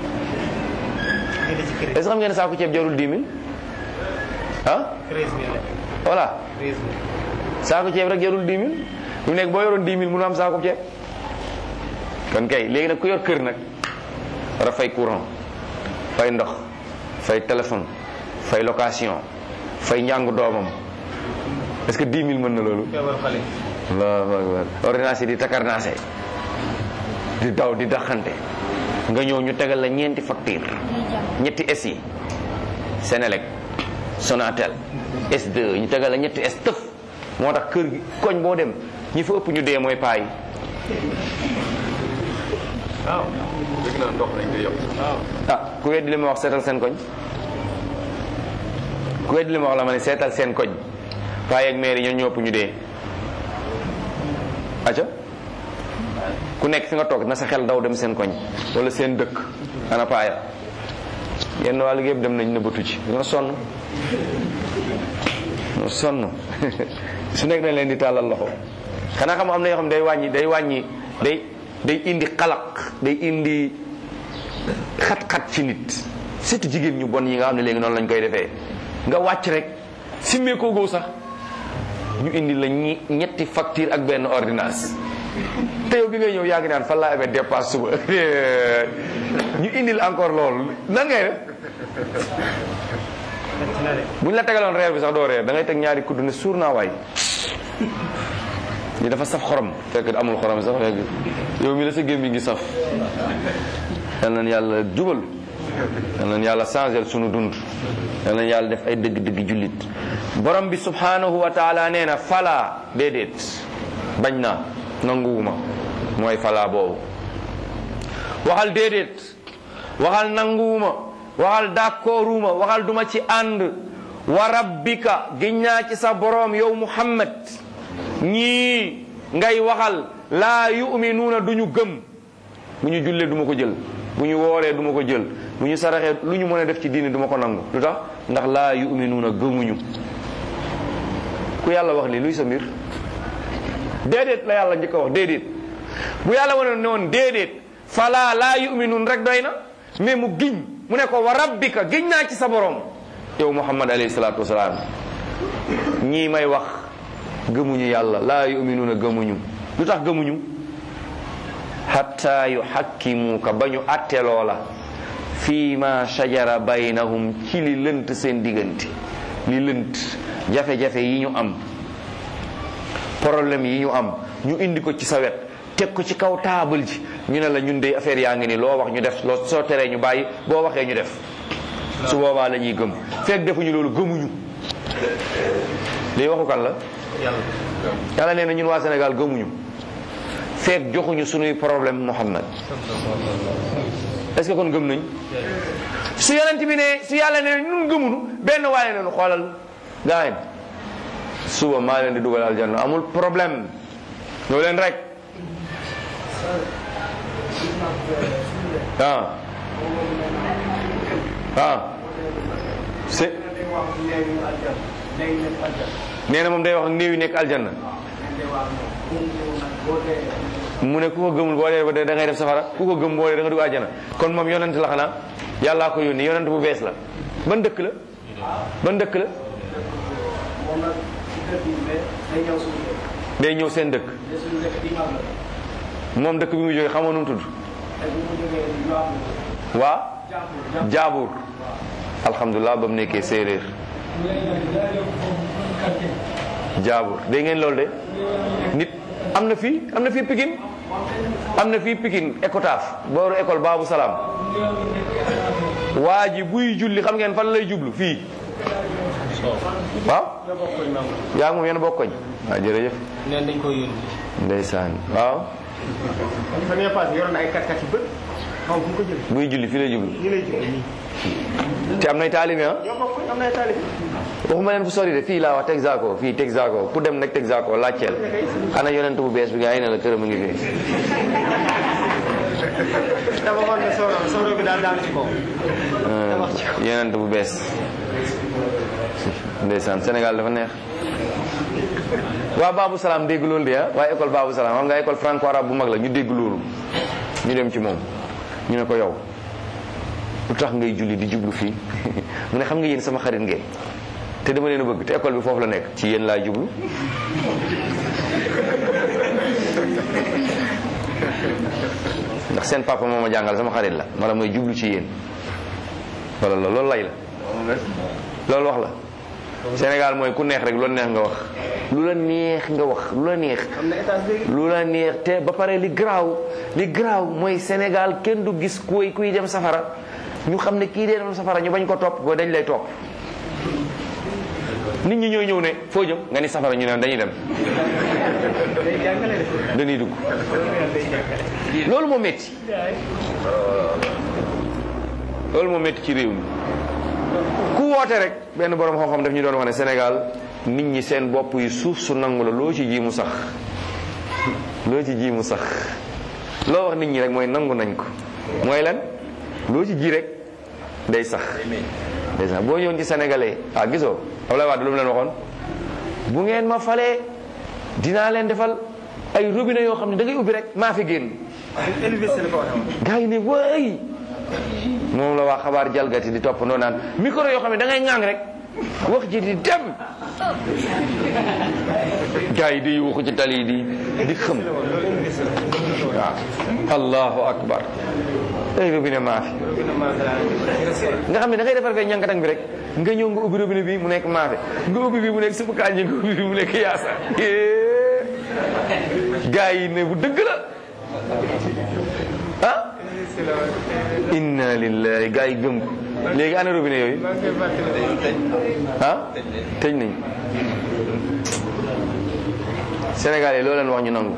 Speaker 1: est-ce que xam ngeen ne saako ceeb jarul dix mille ah voilà saako ceeb rek jarul dix mille bu nekk boo yoroon dix mille mënu am saako ceeb kon kay léegi nag ku yor kër nag war a fay courant fay ndox fay téléphone fay location fay njàngu doomam est-ce que dix mille mën na loolu Allahu akbar ordonnance di takarnaase di daw di daxante nga ñëw ñu tegal la ñeenti facture ñetti S yi Senelec Sonatel S deux ñu tegal la ñetti S tëf moo tax kër gi koñ boo dem ñi fa ëpp ñu dee mooy paa yi waaw dégg naa ndox lañ koy yokk ah ku weddi li ma wax seetal seen koñ ku weddi li ma wax la ma ne seetal seen koñ paa yeeg maire yi ñoo ñëpp ñu dee acca ku nekk fi nga toog na sa xel daw dem seen koñ wala seen dëkk ana paaya yenn wàllu yëpp dem nañ nëbbatu ci ñoo sonn ñoo sonn su nekk nañ leen di tàllal loxo xanaa xam am na yoo xam day wàññi day wàññi day day indi xalaq day indi xat-xat ci nit surtout jigéen ñu bon yi nga xam ne léegi noonu lañ koy defee nga wàcc rek simmee koo góo sax ñu indi la ñi ñetti facture ak benn ordonnance te yow bi ngay ñëw yaa ngi naan fan laa amee dépasse suba ñu indil encore loolu nan ngay def buñ la tegaloon reer bi sax doo reer da ngay teg ñaari kudd ne suur naa waay li dafa saf xorom fekk amul xorom sax fekk yow mi la sa gémmi ngi saf yal nañ yàlla jubal yal nañ yàlla changer sunu dund yal nañ yàlla def ay dëgg-dëgg jullit borom bi subhanahu wa taala nee na fala déedéet bañ naa nanguwuma mooy fala boobu waxal déedéet waxal nanguwuma waxal d'accorduma waxal duma ci ànd wa rabbika giñ naa ci sa borom yow Muhammad ñii ngay waxal laa yuminuuna du ñu gëm bu ñu jullee du ma ko jël bu ñu wooree du ma ko jël bu ñu saraxee lu ñu mën a def ci diine du ma ko nangu lu tax ndax laa yuminuuna gëmuñu ku yàlla wax lii luy sa mbir déedéet la yàlla njëkk a wax déedéet bu yàlla wane ne woon déedéet fala laa yuminuun rek doy na mais mu giñ mu ne ko wa rabbika giñ naa ci sa borom yow Muhammad alayhi salaatu wasalaam ñii may wax gëmuñu yàlla laa yuminuuna gëmuñu lu tax gëmuñu hatta yuhakkimuuka ba ñu atte loola fii ma shajara baynahum ci li lënt seen diggante li lënt jafe-jafe yi ñu am problème yi ñu am ñu indi ko ci sa wet teg ko ci kaw taabal ji ñu ne la ñun de affaire yaa ngi ni loo wax ñu def loo soo teree ñu bàyyi boo waxee ñu def su boobaa la ñuy gëm fekk defuñu loolu gëmuñu lii waxu kan la yàlla nee na ñun waa Sénégal gëmuñu fekk joxuñu suñuy problème Muhammad est-ce que kon gëm nañ su yonent bi ne su yàlla ne ñun gëmuñu benn waaye ne nu xoolal gaañ suba maa leen di dugal aljanna amul problème ñoo leen rek ah ah c'est nee na moom day wax ak néew yi nekk aljanna mu ne ku ko gëmul boo dee ba da ngay def safara ku ko gëm boo dee da nga dugg aljanna kon moom yonent la xanaa yàllaa ko yónni yonent bu bees la ban dëkk la ban dëkk la day ñëw seen dëkk moom dëkk bi mu jógee xamoo nu mu tudd waa jaabur alhamdulilah ba mu nekkee séeréer jaabur dégg ngeen loolu de nit am na fii am na fii Pikine am na fii Pikine Ecotaf booru école Babou Salam waa ji buy julli xam ngeen fan lay jublu fii waaw yaa ngi moom yéen a bokkoñ waaw jërëjëf
Speaker 2: neen dañ koy yónni
Speaker 1: ndeysaan waaw
Speaker 2: fan yee paase yoroon ay kat kat yu bët xam fu mu ko jëlee
Speaker 1: buy julli fii lay jublu
Speaker 2: ñu lay jublu
Speaker 1: te am nay taalibe ah
Speaker 2: ñoo bokk am na ay taalibe
Speaker 1: waxuma leen fu sori de fii laa wax Texaco fii Texaco ku dem nag Texaco laajteel ana yonent bu bees bi nga ay ne la këram a ngi fii
Speaker 2: dafa waxoon ne soro soro bi daal daanu ci kaw
Speaker 1: yonent bu bees ndeysaan Sénégal dafa neex waa Babou Salam dégg loolu de ah waa école Babou Salam xam nga école franco arabe bu mag la ñu dégg loolu ñu dem ci moom ñu ne ko yow lu tax ngay julli di jublu fii mu ne xam nga yéen sama xarit ngeen te dama leen a bëgg te école bi foofu la nekk ci yéen laay jublu ndax seen papa moo ma jàngal sama xarit la wala mooy jublu ci yéen wala loolu lay la loolu wax la Sénégal mooy ku neex rek lu la neex nga wax lu la neex nga wax lu la neex lu la neex te ba pare li garaaw li garaaw mooy Sénégal kenn du gis kuy kuy dem safara ñu xam ne kii dee dem safara ñu bañ ko topp boo dañ lay topp nit ñi ñooy ñëw ne foo jëm nga ni safara ñu ne dañuy dem dañuy dugg loolu moo métti loolu moo métti ci réew mi ku woote rek benn borom xam-xam daf ñu doon wax ne Sénégal nit ñi seen bopp yi suuf su nangu la loo ci ji mu sax loo ci ji mu sax loo wax nit ñi rek mooy nangu nañ ko mooy lan loo ci ji rek day sax day sax boo ñëwoon ci sénégalais ah gisoo Abdoulaye Wade lu mu leen waxoon bu ngeen ma falee dinaa leen defal ay robinet yoo xam ne da ngay ubbi rek maa fi génn gars yi ne waay moom la waa xabaar jalgati di topp ndoo naan micro yoo xam ne da ngay ŋaang rek wax ji di dem gars yi di yuuxu ci tali yi di di xëm waaw allahu akbar ay robinet maa fi nga xam ne da ngay defar fee ñankatang bi rek nga ñëw nga ubbi robinet bi mu nekk maafe nga ubbi bi mu nekk supp kànji nga ubbi bi mu nekk yaasa gars yi ne bu dëgg la ah inna lillahi gars yi gëm ko léegi ana robinet yooyu ah tëj nañ Sénégal yi loo leen wax ñu nangu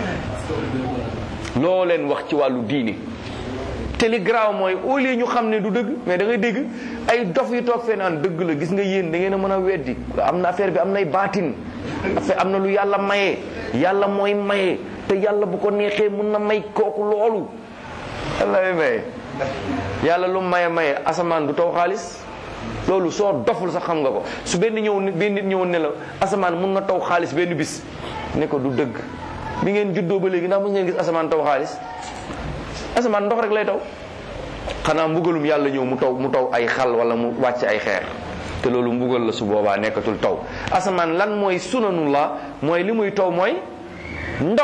Speaker 1: loo leen wax ci wàllu diini te li garaaw mooy au lieu ñu xam ne du dëgg mais da ngay dégg ay dof yu toog fee naan dëgg la gis nga yéen da ngeen a mën a weddi am na affaire bi am nay baatin affaire am na lu yàlla maye yàlla mooy maye te yàlla bu ko neexee mun na may kooku loolu yàlla may maye yàlla lu maye maye asamaan du taw xaalis loolu soo doful sax xam nga ko su benn ñëw benn nit ñëwoon ne la asamaan mun na taw xaalis benn bis ne ko du dëgg bi ngeen juddoo ba léegi ndax mos ngeen gis asamaan taw xaalis asamaan ndox rek lay taw xanaa mbugalum yàlla ñëw mu taw mu taw ay xal wala mu wàcc ay xeer te loolu mbugal la su boobaa nekkatul taw asamaan lan mooy sunanullah mooy li muy taw mooy ndox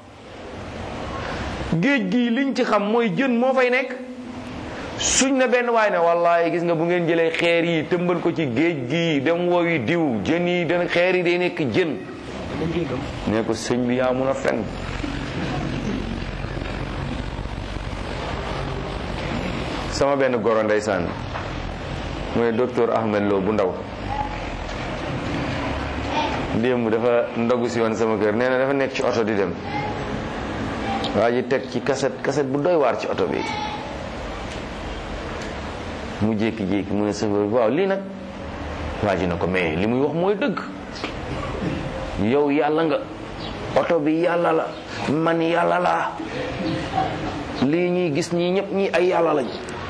Speaker 1: géej gi liñ ci xam mooy jën moo fay nekk suñ na benn waay ne wallahi gis nga bu ngeen jëlee xeer yi tëmbal ko ci géej gi dem woowi diw jën yi dana xeer yi day nekk jën ne ko sëñ bi yaa mun a fen sama benn goro ndeysaan mooy docteur Ahmed Lo bu ndaw démb dafa ndogu si woon sama kër nee na dafa nekk ci oto di dem waa ji teg ci kaset kaset bu doy waar ci oto bi mu jékki-jékki mu ne chauffeur bi waaw lii nag waa ji na ko mais li muy wax mooy dëgg yow yàlla nga oto bi yàlla la man yàlla laa lii ñuy gis ñii ñëpp ñii ay yàlla lañ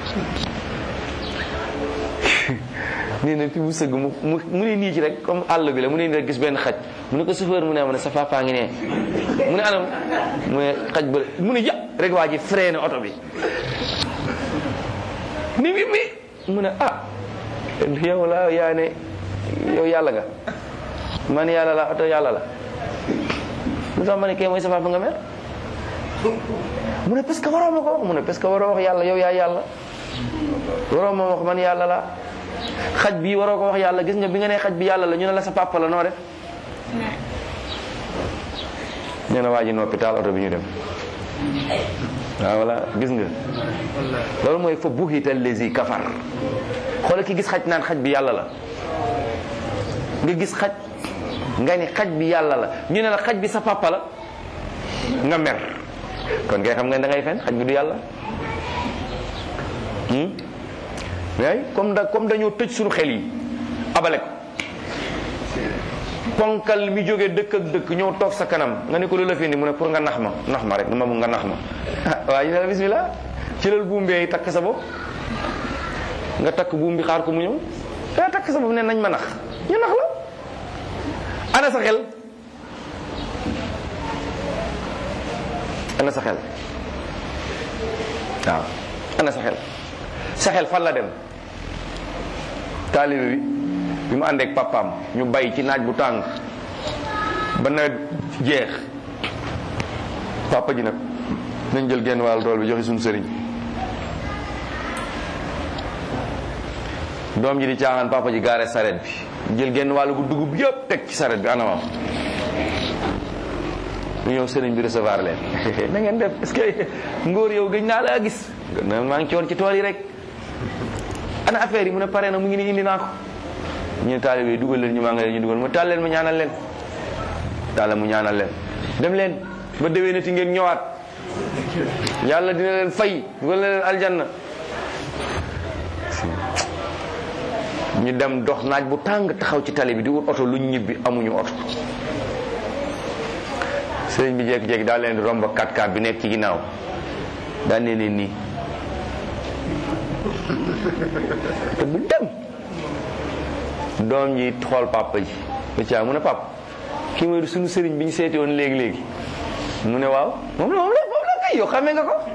Speaker 1: nee na fi mu sëgg mu mu mu ne nii ci rek comme àll bi la mu ne nii rek gis benn xaj mu ne ko chauffeur mu ne ma ne sa papa ngi ne mu ne anam mu ne xaj ba mu ne ja rek waa ji freiné oto bi ni mi mi mu ne ah yow la yaa ne yow yàlla nga man yàlla la oto yàlla la lu tax ma ne kay mooy sa papa nga mer mu ne parce que waroo ma ko wax mu ne parce que waroo wax yàlla yow yaa yàlla waroo ma wax man yàlla la xaj bi waroo ko wax yàlla gis nga bi nga ne xaj bi yàlla la ñu ne la sa papa la noo def nee na waa ji noppi taal oto bi ñu dem waaw voilà gis nga loolu mooy fa buhita allazi kafar xoolal ki gis xaj naan xaj bi yàlla la nga gis xaj nga ni xaj bi yàlla la ñu ne la xaj bi sa papa la nga mer kon kay xam nga da ngay fen xaj bi du yàlla mais comme da comme dañoo tëj suñu xel yi abale ko ponkal mi jógee dëkk ak dëkk ñëw toog sa kanam nga ne ko lu la fi indi mu ne pour nga nax ma nax ma rek dama bëgg nga nax ma waaye ñu ne la bismillah ci lal buum bi takk sa bopp nga takk buum bi xaar ko mu ñëw daa takk sa bopp ne nañ ma nax ñu nax la ana sa xel ana sa xel waaw ana sa xel sa xel fan la dem taalibe bi bi mu àndeek papaam ñu bay ci naaj bu tàng ba nawet jeex papa ji nag nañ jël genn wàll tool bi joxe suñu sëriñ doom ji di caaxaan papa ji gaare saret bi jël genn wàll gu dugub yëpp teg ci saret bi anamam ñu ñëw sëriñ bi recevoir leen na ngeen def est-ce que ngóor yow gëj naa laa gis maa ngi ci woon ci tool yi rek ana affaire yi mu ne pare na mu ngi ni indi naa ko ñu ne taalibe yi dugal leen ñu maa nga leen ñu dugal mu taal leen mu ñaanal leen taal mu ñaanal leen dem leen ba déwénati ngeen ñëwaat yàlla dina leen fay dugal leen aljanna ñu dem dox naaj bu tàng taxaw ci tali bi di wut oto lu ñu ñibbi amuñu oto sëriñ bi jékki-jékki daal leen di romb quatre quatre bi nekk ci ginnaaw daal ne leen nii te bu dem doom ji xool papa ji ba caa mu ne papa kii mooy suñu sëriñ bi ñu seeti woon léegi léegi mu ne waaw moom la moom la moom la kay yow xamee nga ko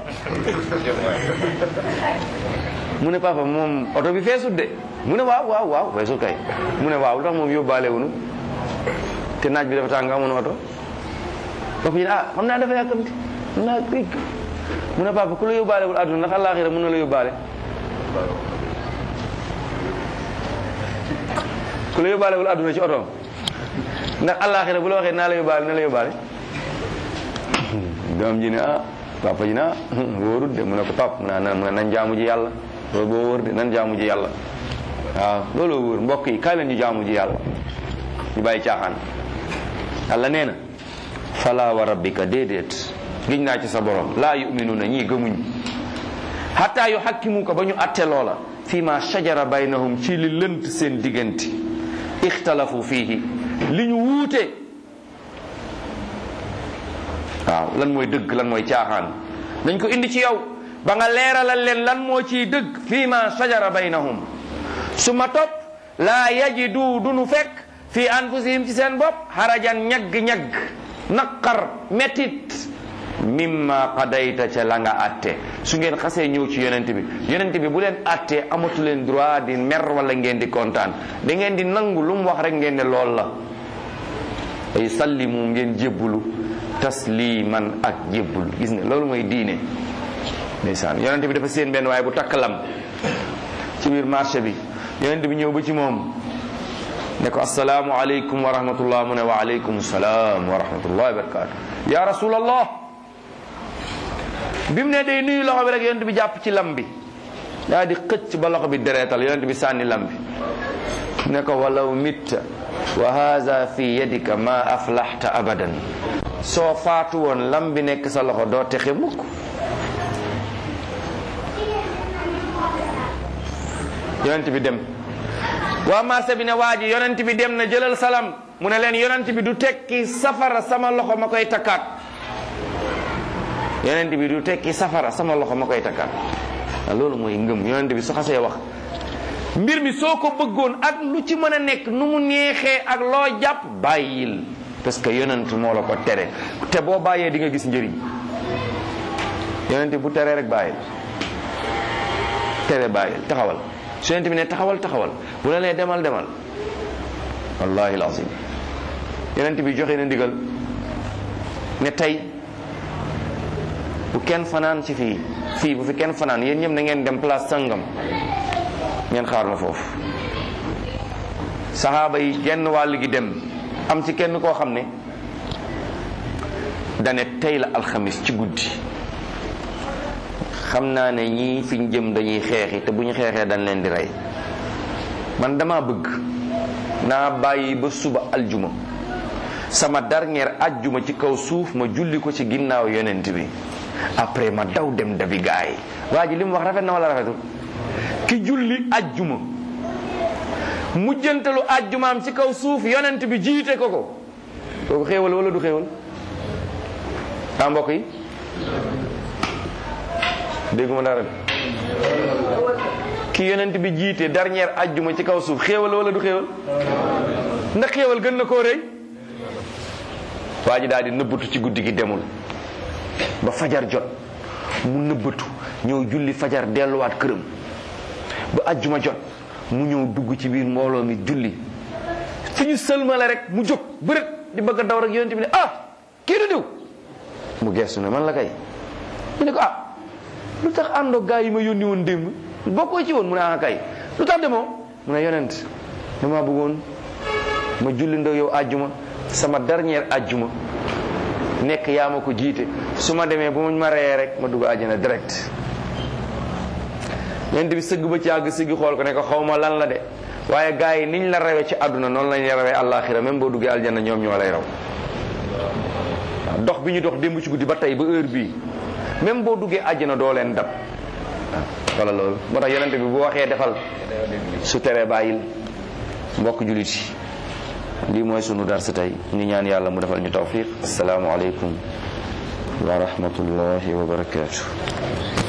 Speaker 1: mu ne papa moom oto bi feesut de mu ne waaw waaw waaw feesut kay mu ne waaw lu tax moom yóbbaale wunu te naaj bi dafa tàng amoon oto papa ji ah xam naa dafa yàkkamti xam naa kii mu ne papa ku la yóbbaale wul àdduna ndax àllaaxira mën na la yóbbaale ku la yóbbaale wul àdduna ci otoom ndax àllaaxira bu la waxee naa la yóbbaale na la yóbbaale doom ji ne ah papa ji ne ah wóorut de mu ne ko pap mu ne mu ne nan jaamu ji yàlla loolu boo wóor de nan jaamu ji yàlla waaw looloo wóor mbokk yi kaay leen ñu jaamu ji yàlla ñu bàyyi caaxaan yàlla nee na fala wa rabbika déedéet giñ naa ci sa borom laa yuminuuna ñii gëmuñ hatta yu hakkimu ko ba ñu atte loola fii ma shajara baynahum ci li lënt seen diggante ixtalafu fiihi li ñu wuute waaw lan mooy dëgg lan mooy caaxaan dañ ko indi ci yow ba nga leeralal leen lan moo ciy dëgg fii ma shajara baynahum su ma topp laa yajidu dunu fekk fii anfusihim ci seen bopp harajan ñagg-ñagg naqar metit mimma qadayta ca la nga atte su ngeen xasee ñëw ci yonent bi yonent bi bu leen attee amatu leen droit di mer wala ngeen di kontaan da ngeen di nangu lu mu wax rek ngeen ne lool la ay sallimu ngeen jébbulu tasliman ak jébbulu gis nga loolu mooy diine ndeysaan yonent bi dafa seen benn waaye bu takk lam ci biir marché bi yonent bi ñëw ba ci moom ne ko assalaamu aleykum wa rahmatullah mu ne wa aleykum salaam wa rahmatullah wa barakatu ya rasulallah bi mu ne day nuyu loxo bi rek yonent bi jàpp ci lam bi daa di xëcc ba loxo bi dereetal yonent bi sànni lam bi ne ko walaw mitta wa haza fi yadika ma aflaxta abadan soo faatu woon lam bi nekk sa loxo doo texe mukk yonent bi dem waa marché bi ne waa ji yonent bi dem na jëlal salam mu ne leen yonent bi du tekki safara sama loxo ma koy takkaat yonent bi du tekki safara sama loxo ma koy takkaat loolu mooy ngëm yonent bi su xasee wax mbir mi soo ko bëggoon ak lu ci mën a nekk nu mu neexee ak loo jàpp bàyyil parce que yonent moo la ko tere te boo bàyyee di nga gis njëriñ yonent bu teree rek bàyyil tere bàyyil taxawal su yonent bi ne taxawal taxawal bu la nee demal demal wallahi alazim yonent bi joxe na ndigal ne tey bu kenn fanaan ci fii fii bu fi kenn fanaan yéen ñëpp na ngeen dem place sangam ngeen xaar ma foofu saxaaba yi genn wàll gi dem am ci kenn koo xam ne dane tey la alxamis ci guddi xam naa ne ñii fi ñu jëm dañuy xeexi te bu ñu xeexee dañ leen di rey man dama bëgg naa bàyyi ba suba aljuma sama dernière ajjuma ci kaw suuf ma julli ko ci ginnaaw yonent bi après ma daw dem dabi gaay waa ji li mu wax rafet na wala rafetul ki julli ajjuma mujjantalu ajjumaam ci kaw suuf yonent bi jiite ko ko kooku xéewal wala du xéewal ah mbokk yi dégguma dara ki yonent bi jiite dernière ajjuma ci kaw suuf xéewal wala du xéewal ndax xéewal gën na koo rëy waa ji daal di nëbbatu ci guddi gi demul ba fajar jot mu nëbbatu ñëw julli fajar delluwaat këram ba ajjuma jot mu ñëw dugg ci biir mbooloo mi julli fi ñu sëlmale rek mu jóg bërët di bëgg a daw rek yonent bi ne ah kii du diw mu gestu ne man la kay mu ne ko ah lu tax àndoo gaa yi ma yónni woon démb bokkoo ci woon mu ne ah kay lu tax demoo mu ne yonent dama bëggoon ma julli ndaw yow ajjuma sama dernière ajjuma nekk yaa ma ko jiite su ma demee bu ma reyee rek ma dugg àjjana direct yonent bi sëgg ba ci àgg sëgg xool ko ne ko xaw ma lan la de waaye gaa yi niñ la rawee ci àdduna noonu lañ la rawee àllaaxira même boo duggee aljana ñoom ñoo lay raw waaw dox bi ñu dox démb ci guddi ba tey ba heure bii même boo duggee àjjana doo leen dab wala loolu moo tax yonent bi bu waxee defal su teree bàyyil mbokk jullit yi lii mooy sunu darsa tey ñu ñaan yàlla mu defal ñu tawfiq assalaamu aleykum wa rahmatullahi wa barakaatu